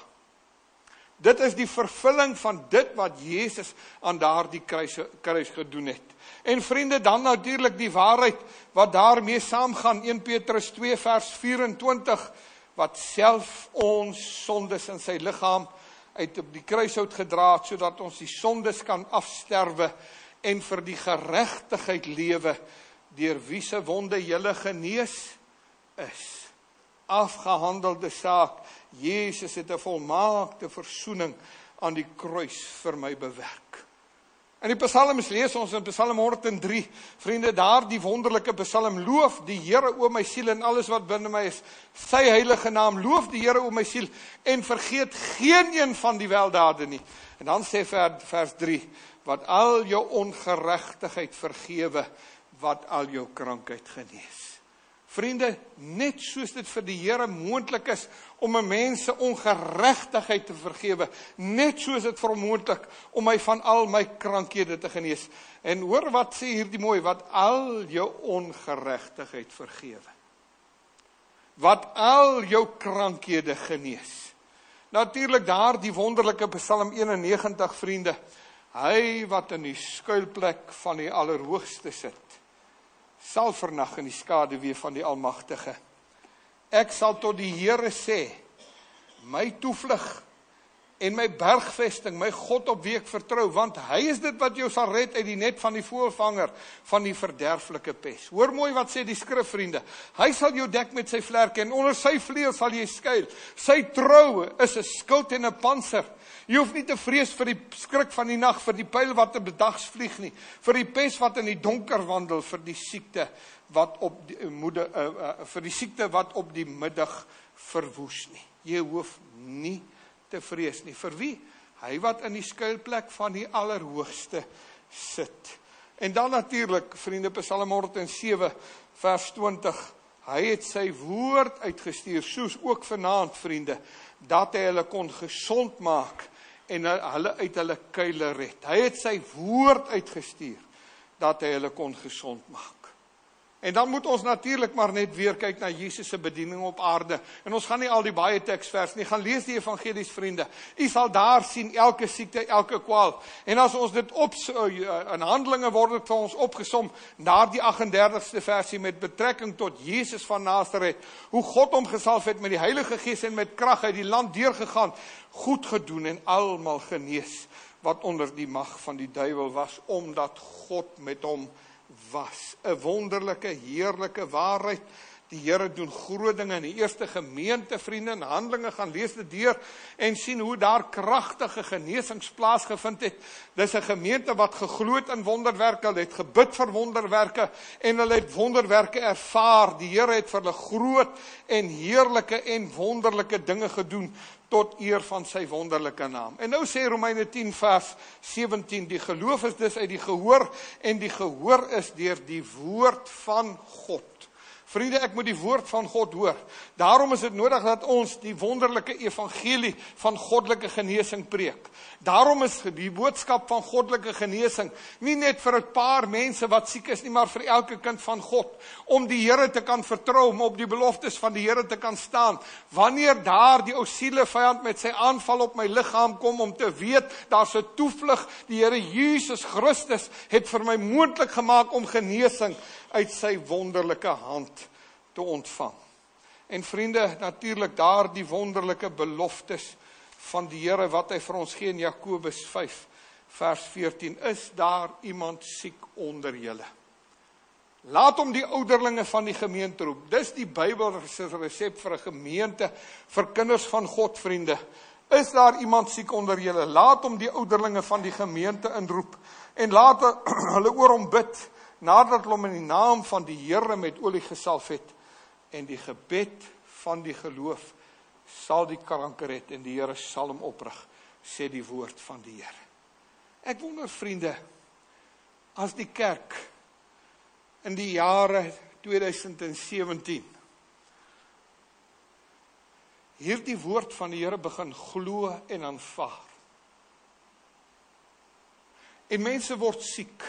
Dit is die vervulling van dit wat Jesus aan daardie kruis, kruis gedoen het. En vriende, dan natuurlik die waarheid wat daarmee saamgaan, Eerste Petrus twee vers vyf-en-twintig, wat self ons sondes in sy liggaam uit op die kruishout gedra het, sodat ons die sondes kan afsterwe en vir die geregtigheid lewe, deur wie se wonde julle genees is. Afgehandelde saak. Jezus het 'n volmaakte versoening aan die kruis vir my bewerk. In die psalms lees ons in Psalm honderd-drie, vriende, daar die wonderlike psalm, loof die Here o my siel en alles wat binne my is, sy heilige naam, loof die Here o my siel en vergeet geen een van die weldade nie. En dan sê vers drie, wat al jou ongeregtigheid vergewe, wat al jou krankheid genees. Vriende, net soos dit vir die Here moontlik is om 'n mens se ongeregtigheid te vergewe, net soos dit vir hom moontlik om my van al my krankhede te genees. En hoor wat sê hierdie mooi, wat al jou ongeregtigheid vergewe. Wat al jou krankhede genees. Natuurlik daar die wonderlike Psalm eenennegentig, vriende. Hy wat in die skuilplek van die Allerhoogste sit, sal vernag in die skaduwee van die Almagtige. Ek sal tot die Here sê, my toevlug en my bergvesting, my God op wie ek vertrou, want hy is dit wat jou sal red uit die net van die voëlvanger, van die verderflike pes. Hoor mooi wat sê die skrif, vriende. Hy sal jou dek met sy vlerke en onder sy vleuel sal jy skuil. Sy troue is 'n skild en 'n pantser. Jy hoef nie te vrees vir die skrik van die nag, vir die pyl wat te bedags vlieg nie, vir die pes wat in die donker wandel, vir die siekte wat op die moede, uh, uh, vir die siekte wat op die middag verwoes nie. Jy hoef nie te vrees nie. Vir wie? Hy wat in die skuilplek van die Allerhoogste sit. En dan natuurlik, vriende, Psalm honderdsewe vers twintig, hy het sy woord uitgestuur, soos ook vanaand, vriende, dat hy hulle kon gesond maak en hulle uit hulle kuile red. Hy het sy woord uitgestuur, dat hy hulle kon gesond maak. En dan moet ons natuurlik maar net weer kyk na Jesus se bediening op aarde. En ons gaan nie al die baie teksvers nie, gaan lees die evangelies, vriende. U sal daar sien elke siekte, elke kwaal. En as ons dit op in Handelinge word dit vir ons opgesom, na die agt en dertigste versie met betrekking tot Jesus van Nasaret, hoe God hom gesalf het met die Heilige Gees en met krag uit die land deurgegaan, goed gedoen en almal genees, wat onder die mag van die duiwel was, omdat God met hom was. 'n wonderlike, heerlike waarheid. Die Here doen groot dinge in die eerste gemeente, vriende, in Handelinge, gaan lees dit deur en sien hoe daar kragtige genesings plaasgevind het. Dis 'n gemeente wat geglo het in wonderwerke, hulle het gebid vir wonderwerke en hulle het wonderwerke ervaar. Die Here het vir hulle groot en heerlike en wonderlike dinge gedoen tot eer van sy wonderlike naam. En nou sê Romeine tien vers sewentien, die geloof is dus uit die gehoor en die gehoor is deur die woord van God. Vriende, ek moet die woord van God hoor. Daarom is dit nodig dat ons die wonderlike evangelie van goddelike genesing preek. Daarom is die boodskap van goddelike genesing nie net vir 'n paar mense wat siek is nie, maar vir elke kind van God, om die Here te kan vertrou, om op die beloftes van die Here te kan staan. Wanneer daar die ou sielevyand met sy aanval op my liggaam kom, om te weet, daar's 'n toevlug, die Here Jesus Christus het vir my moontlik gemaak om genesing uit sy wonderlike hand te ontvang. En vriende, natuurlik daar die wonderlike beloftes van die Here wat hy vir ons gee in Jakobus vyf vers veertien, is daar iemand siek onder julle? Laat hom die ouderlinge van die gemeente roep. Dis die Bybelse resep vir 'n gemeente, vir kinders van God, vriende. Is daar iemand siek onder julle? Laat hom die ouderlinge van die gemeente inroep en laat hulle oor hom bid, nadat hulle hom in die naam van die Here met olie gesalf het, en die gebed van die geloof sal die kanker red, en die Here sal hom oprig, sê die woord van die Here. Ek wonder, vriende, as die kerk in die jare tweeduisend sewentien hierdie woord van die Here begin glo en aanvaar, en mense word siek,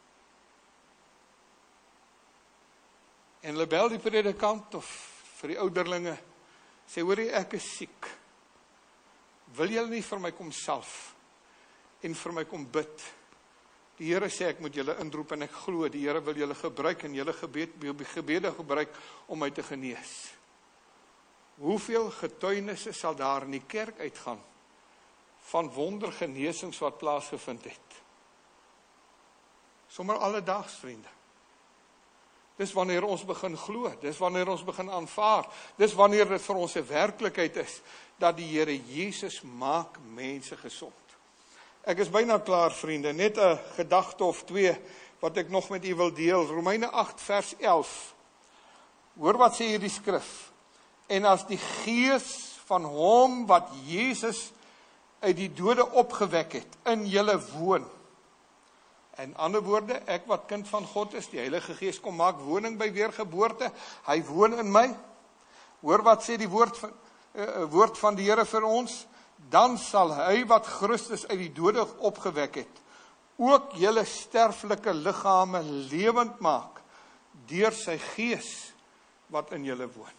en hulle bel die predikant of vir die ouderlinge, sê, hoorie, ek is siek. Wil julle nie vir my kom salf en vir my kom bid? Die Here sê, ek moet julle inroep en ek glo, die Here wil julle gebruik en julle gebed, gebede gebruik om my te genees. Hoeveel getuienisse sal daar in die kerk uitgaan van wondergenesings wat plaasgevind het? Sommer alledaags, vriende. Dis wanneer ons begin glo, dis wanneer ons begin aanvaar, dis wanneer dit vir ons 'n werklikheid is, dat die Here Jesus maak mense gesond. Ek is byna klaar, vriende, net 'n gedagte of twee, wat ek nog met u wil deel. Romeine agt vers elf, hoor wat sê hierdie skrif, en as die gees van hom wat Jesus uit die dode opgewek het, in julle woon. In ander woorde, ek wat kind van God is, die Heilige Gees kom maak woning by weergeboorte, hy woon in my. Hoor wat sê die woord van, uh, woord van die Here vir ons, dan sal hy wat Christus uit die dode opgewek het, ook julle sterflike liggame lewend maak, deur sy Gees wat in julle woon.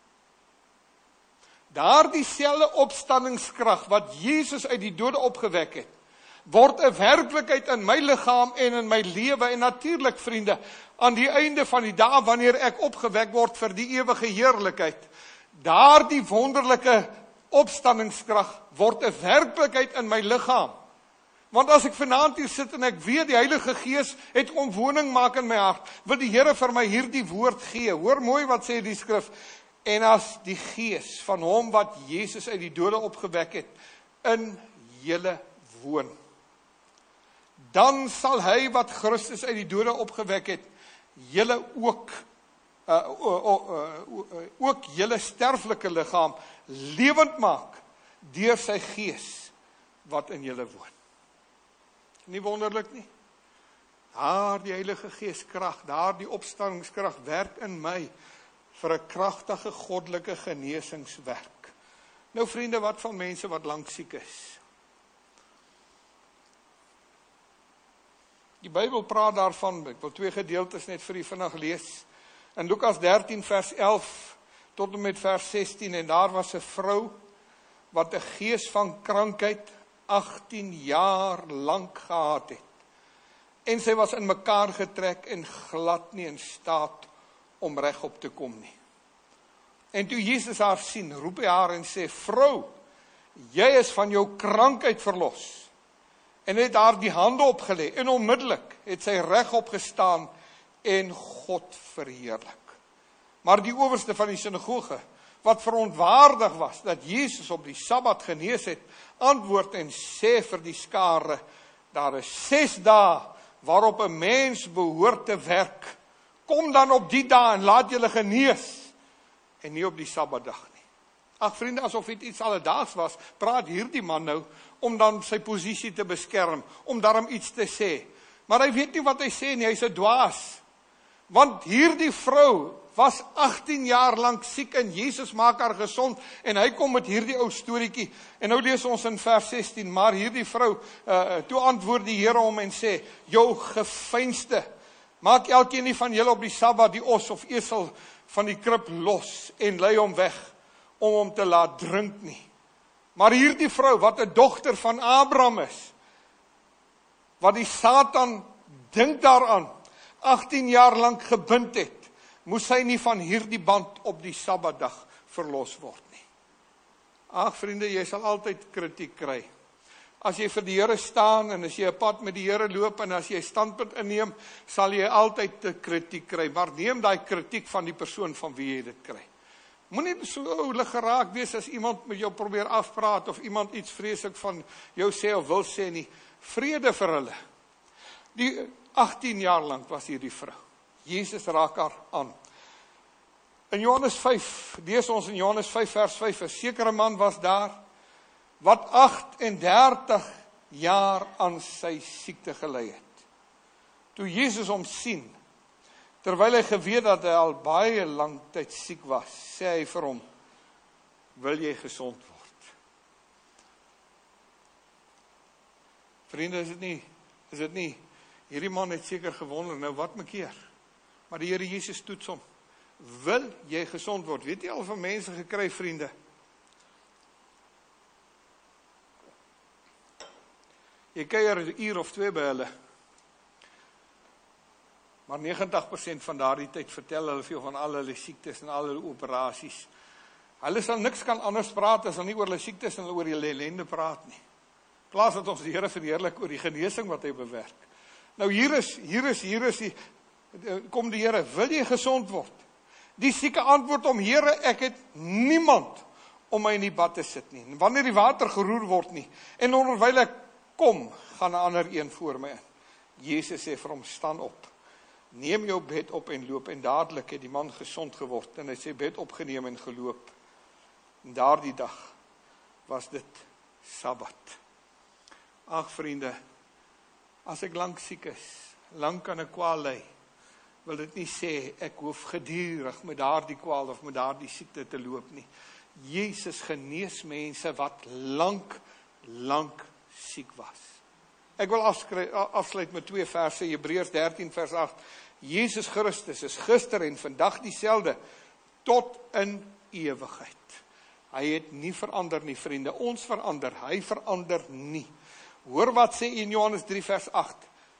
Daar dieselfde opstandingskrag wat Jesus uit die dode opgewek het, word 'n werklikheid in my liggaam en in my lewe, en natuurlik, vriende, aan die einde van die dag, wanneer ek opgewek word vir die ewige heerlikheid, daar die wonderlike opstandingskrag word 'n werklikheid in my liggaam. Want as ek vanaand hier sit en ek weet die Heilige Gees het kom woning maak in my hart, wil die Here vir my hierdie woord gee. Hoor mooi wat sê die skrif, en as die Gees van hom wat Jesus uit die dode opgewek het, in julle woon, dan sal hy wat Christus uit die dode opgewek het, julle ook, uh, uh, uh, uh, uh, ook julle sterflike liggaam lewend maak, deur sy Gees wat in julle woon. Nie wonderlik nie? Daar die Heilige Gees krag, daar die opstandingskrag werk in my, vir 'n kragtige goddelike genesingswerk. Nou vriende, wat van mense wat lank siek is? Die Bybel praat daarvan, ek wil twee gedeeltes net vir u vinnig lees. In Lukas dertien vers elf tot en met vers sestien, en daar was 'n vrou wat 'n gees van krankheid agttien jaar lank gehad het. En sy was in mekaar getrek en glad nie in staat om regop te kom nie. En toe Jesus haar sien, roep hy haar en sê, vrou, jy is van jou krankheid verlos. En het haar die hande opgelê, en onmiddellik het sy regop gestaan en God verheerlik. Maar die owerste van die sinagoge, wat verontwaardig was dat Jesus op die Sabbat genees het, antwoord en sê vir die skare, daar is ses dae waarop 'n mens behoort te werk. Kom dan op die dae en laat julle genees, en nie op die Sabbatdag nie. Ag vriende, asof dit iets alledaags was, praat hierdie man nou, om dan sy posisie te beskerm, om daarom iets te sê. Maar hy weet nie wat hy sê nie, hy's 'n dwaas. Want hierdie vrou was agttien jaar lank siek en Jesus maak haar gesond en hy kom met hierdie ou storieetjie. En nou lees ons in vers sestien, maar hierdie vrou, uh, toe antwoord die Here hom en sê, jou geveinste, maak elkeen nie van julle op die Sabbat die os of esel van die krib los en lei hom weg om hom te laat drink nie. Maar hierdie vrou, wat 'n dogter van Abraham is, wat die Satan, dink daaraan, agttien jaar lank gebind het, moes sy nie van hierdie band op die Sabbatdag verlos word nie. Ag vriende, jy sal altyd kritiek kry. As jy vir die Here staan en as jy 'n pad met die Here loop en as jy standpunt inneem, sal jy altyd te kritiek kry. Maar neem daai kritiek van die persoon van wie jy dit kry. Moenie so oulik geraak wees as iemand met jou probeer afpraat of iemand iets vreeslik van jou sê of wil sê nie. Vrede vir hulle. Die agttien jaar lank was hierdie vrou. Jesus raak haar aan. In Johannes vyf, lees ons in Johannes vyf vers vyf, 'n sekere man was daar, wat agt en dertig jaar aan sy siekte gelei het. Toe Jesus hom sien, terwyl hy geweet dat hy al baie lank tyd siek was, sê hy vir hom, wil jy gesond word? Vriende, is dit nie, is dit nie, hierdie man het seker gewonder, nou wat my keer? Maar die Here Jesus toets hom, wil jy gesond word? Weet jy al van mense gekry, vriende? Jy kuier 'n uur of twee by hulle, maar negentig persent van daardie tyd vertel hulle vir jou van al hulle siektes en al hulle operasies. Hulle sal niks kan anders praat as hulle nie oor hulle siektes en oor hulle ellende praat nie. Plaas dat ons die Here verheerlik oor die genesing wat hy bewerk. Nou hier is, hier is, hier is die, kom die Here, wil jy gesond word? Die sieke antwoord om, Here, ek het niemand om my in die bad te sit nie. Wanneer die water geroer word nie, en onderwyl ek kom, gaan 'n ander een voor my in. Jesus sê vir hom, staan op, neem jou bed op en loop, en dadelik het die man gesond geword, en hy sy bed opgeneem en geloop. En daardie dag was dit Sabbat. Ag vriende, as ek lank siek is, lank aan 'n kwaal ly, wil dit nie sê, ek hoef gedurig met daardie kwaal of met daardie siekte te loop nie. Jesus genees mense wat lank, lank siek was. Ek wil afsluit met twee verse, Hebreërs dertien vers agt. Jesus Christus is gister en vandag dieselfde, tot in ewigheid. Hy het nie verander nie, vriende. Ons verander, hy verander nie. Hoor wat sê in Johannes drie vers agt.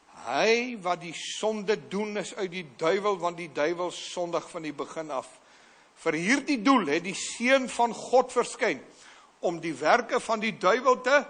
Hy wat die sonde doen is uit die duiwel, want die duiwel sondig van die begin af. Vir hierdie doel het die Seun van God verskyn, om die werke van die duiwel te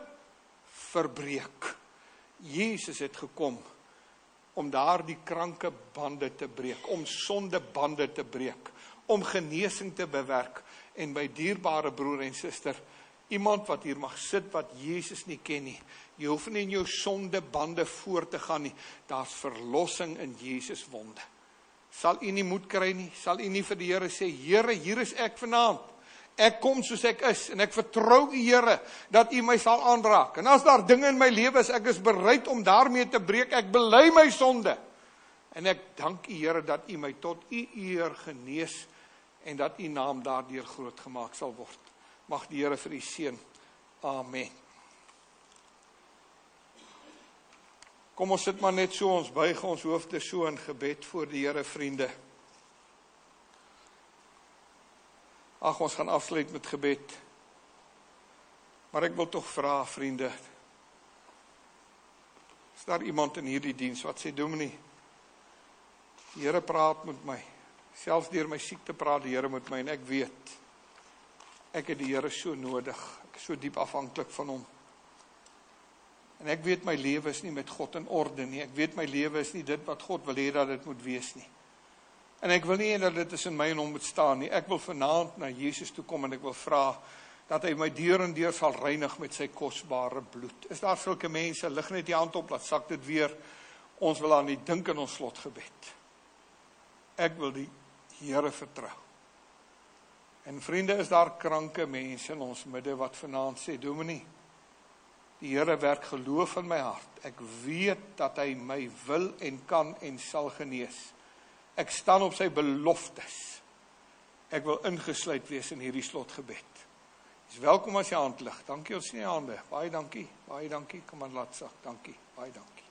verbreek. Jesus het gekom om daar die kranke bande te breek, om sondebande te breek, om genesing te bewerk. En my dierbare broer en suster, iemand wat hier mag sit wat Jesus nie ken nie, jy hoef nie in jou sondebande voor te gaan nie, daar's verlossing in Jesus wonde. Sal u nie moed kry nie, sal u nie vir die Here sê, Here, hier is ek vanaand, ek kom soos ek is, en ek vertrou u Here, dat u my sal aanraak, en as daar dinge in my lewe is, ek is bereid om daarmee te breek, ek bely my sonde, en ek dank u Here, dat u my tot u eer genees, en dat u naam daardeur groot gemaak sal word. Mag die Here vir u seën. Amen. Kom ons sit maar net so, ons buig ons hoofde so in gebed voor die Here, vriende. Ag, ons gaan afsluit met gebed. Maar ek wil tog vra, vriende, is daar iemand in hierdie diens wat sê, Dominee, die Here praat met my, selfs deur my siekte praat die Here met my, en ek weet, ek het die Here so nodig, ek is so diep afhanklik van hom. En ek weet my lewe is nie met God in orde nie, ek weet my lewe is nie dit wat God wil hê dat dit moet wees nie. En ek wil nie dat dit tussen my en hom moet staan nie, ek wil vanaand na Jesus toe kom en ek wil vra, dat hy my deur en deur sal reinig met sy kosbare bloed. Is daar sulke mense, lig net die hand op, laat sak dit weer, ons wil aan die dink in ons slotgebed. Ek wil die Here vertrou. En vriende, is daar kranke mense in ons midde wat vanaand sê, Dominee, die Here werk geloof in my hart. Ek weet dat hy my wil en kan en sal genees. Ek staan op sy beloftes. Ek wil ingesluit wees in hierdie slotgebed. Is welkom as jy hand lig. Dankie, ons sien die hande. Baie dankie, baie dankie. Kom aan, laat sak. Dankie, baie dankie.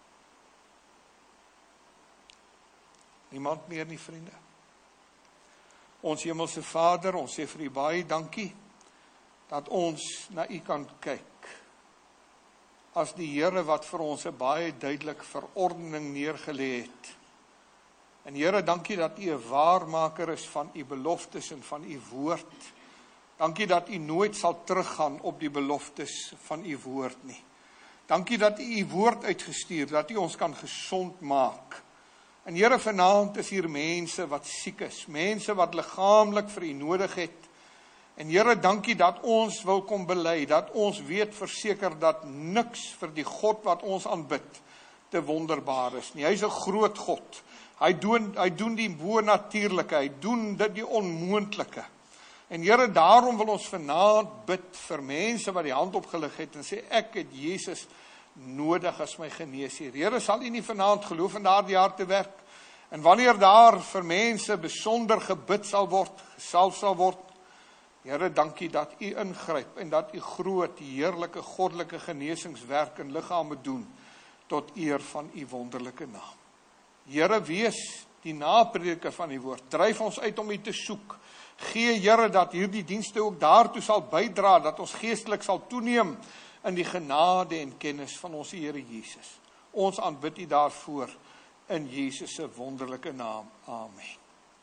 Niemand meer nie, vriende. Ons hemelse Vader, ons sê vir u baie dankie, dat ons na u kan kyk. As die Here wat vir ons 'n baie duidelik verordening neergelê het. En Here, dankie dat u 'n waarmaker is van u beloftes en van u woord. Dankie dat u nooit sal teruggaan op die beloftes van u woord nie. Dankie dat u u woord uitgestuur, dat u ons kan gesond maak. En Here, vanaand is hier mense wat siek is, mense wat liggaamlik vir u nodig het. En Here, dankie dat ons wil kom bely, dat ons weet verseker dat niks vir die God wat ons aanbid te wonderbaar is nie. Hy is 'n groot God. Hy doen, hy doen die bonatuurlike, hy doen dit die onmoontlike. En Here, daarom wil ons vanaand bid vir mense wat die hand opgelig het en sê, ek het Jesus nodig as my geneesheer. Here, sal u nie vanaand geloof in daardie harte werk? En wanneer daar vir mense besonder gebid sal word, gesalf sal word, Here, dankie dat u ingryp en dat u groot, heerlike, goddelike genesingswerk in liggame doen, tot eer van u wonderlike naam. Here, wees die naprediker van die woord, dryf ons uit om u te soek. Gee, Here, dat hierdie dienste ook daartoe sal bydra, dat ons geestelik sal toeneem in die genade en kennis van ons Here Jesus. Ons aanbid u daarvoor in Jesus se wonderlike naam. Amen.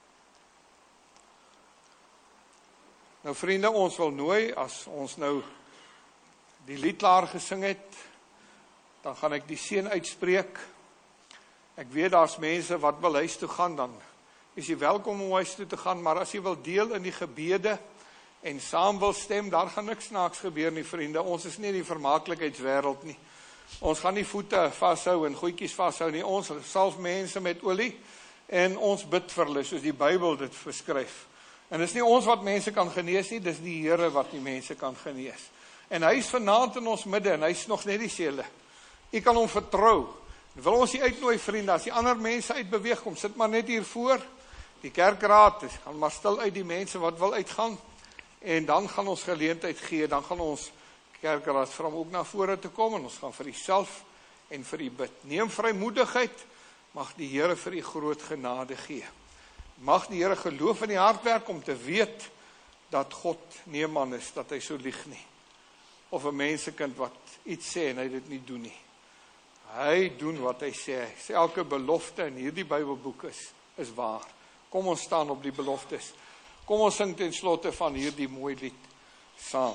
Nou vriende, ons wil nooi, as ons nou die lied klaar gesing het, dan gaan ek die seën uitspreek. Ek weet daar's mense wat wil huis toe gaan, dan is jy welkom om huis toe te gaan, maar as jy wil deel in die gebede en saam wil stem, daar gaan niks snaaks gebeur nie, vriende. Ons is nie in die vermaaklikheidswêreld nie. Ons gaan nie voete vashou en goedjies vashou nie. Ons salf mense met olie en ons bid vir hulle, soos die Bybel dit beskryf. En dis nie ons wat mense kan genees nie, dis die Here wat die mense kan genees. En hy is vanaand in ons midde en hy is nog net dieselfde. U kan hom vertrou. Wil ons die uitnooi, vriende, as die ander mense uitbeweeg kom, sit maar net hier voor. Die kerkraad, gaan maar stil uit die mense wat wil uitgaan. En dan gaan ons geleentheid gee, dan gaan ons kerkraad vra om ook na vore te kom en ons gaan vir uself en vir u bid. Neem vrymoedigheid, mag die Here vir u groot genade gee. Mag die Here geloof in die hart werk om te weet dat God nie 'n man is, dat hy so lieg nie. Of 'n mensekind wat iets sê en hy dit nie doen nie. Hy doen wat hy sê. Hy sê elke belofte in hierdie Bybelboek is, is waar. Kom ons staan op die beloftes. Kom ons sing ten slotte van hierdie mooi lied saam.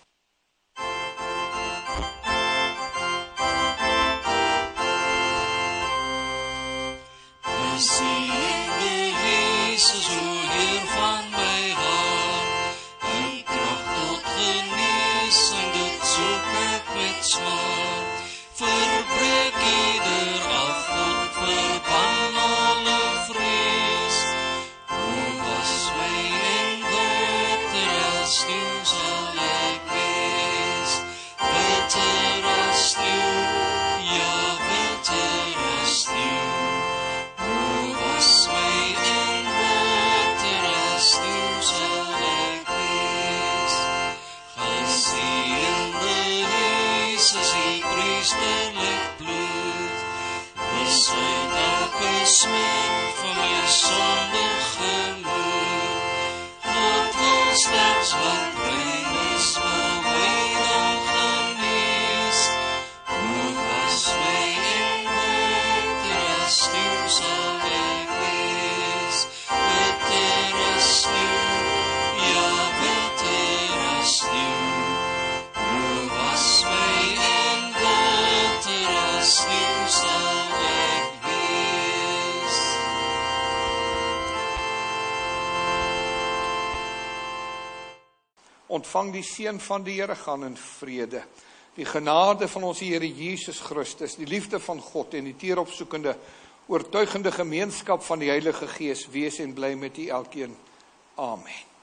Jesus, o Heer van my hart, die krag tot genesing, dit soek ek met smart. Verbreek ieder afgod, verban alle vrees. O, was my en bitter as sneeuw sal ek wees. Bitter as sneeuw, ja, bitter as sneeuw. O, was my en bitter sal ek wees. Witter as sneeu, ja, witter as sneeu. O, was my en witter as sneeu sal ek wees. Ontvang die seën van die Here, gaan in vrede. Die genade van ons Here Jesus Christus, die liefde van God en die teeropsoekende, oortuigende gemeenskap van die Heilige Gees wees en bly met u elkeen. Amen.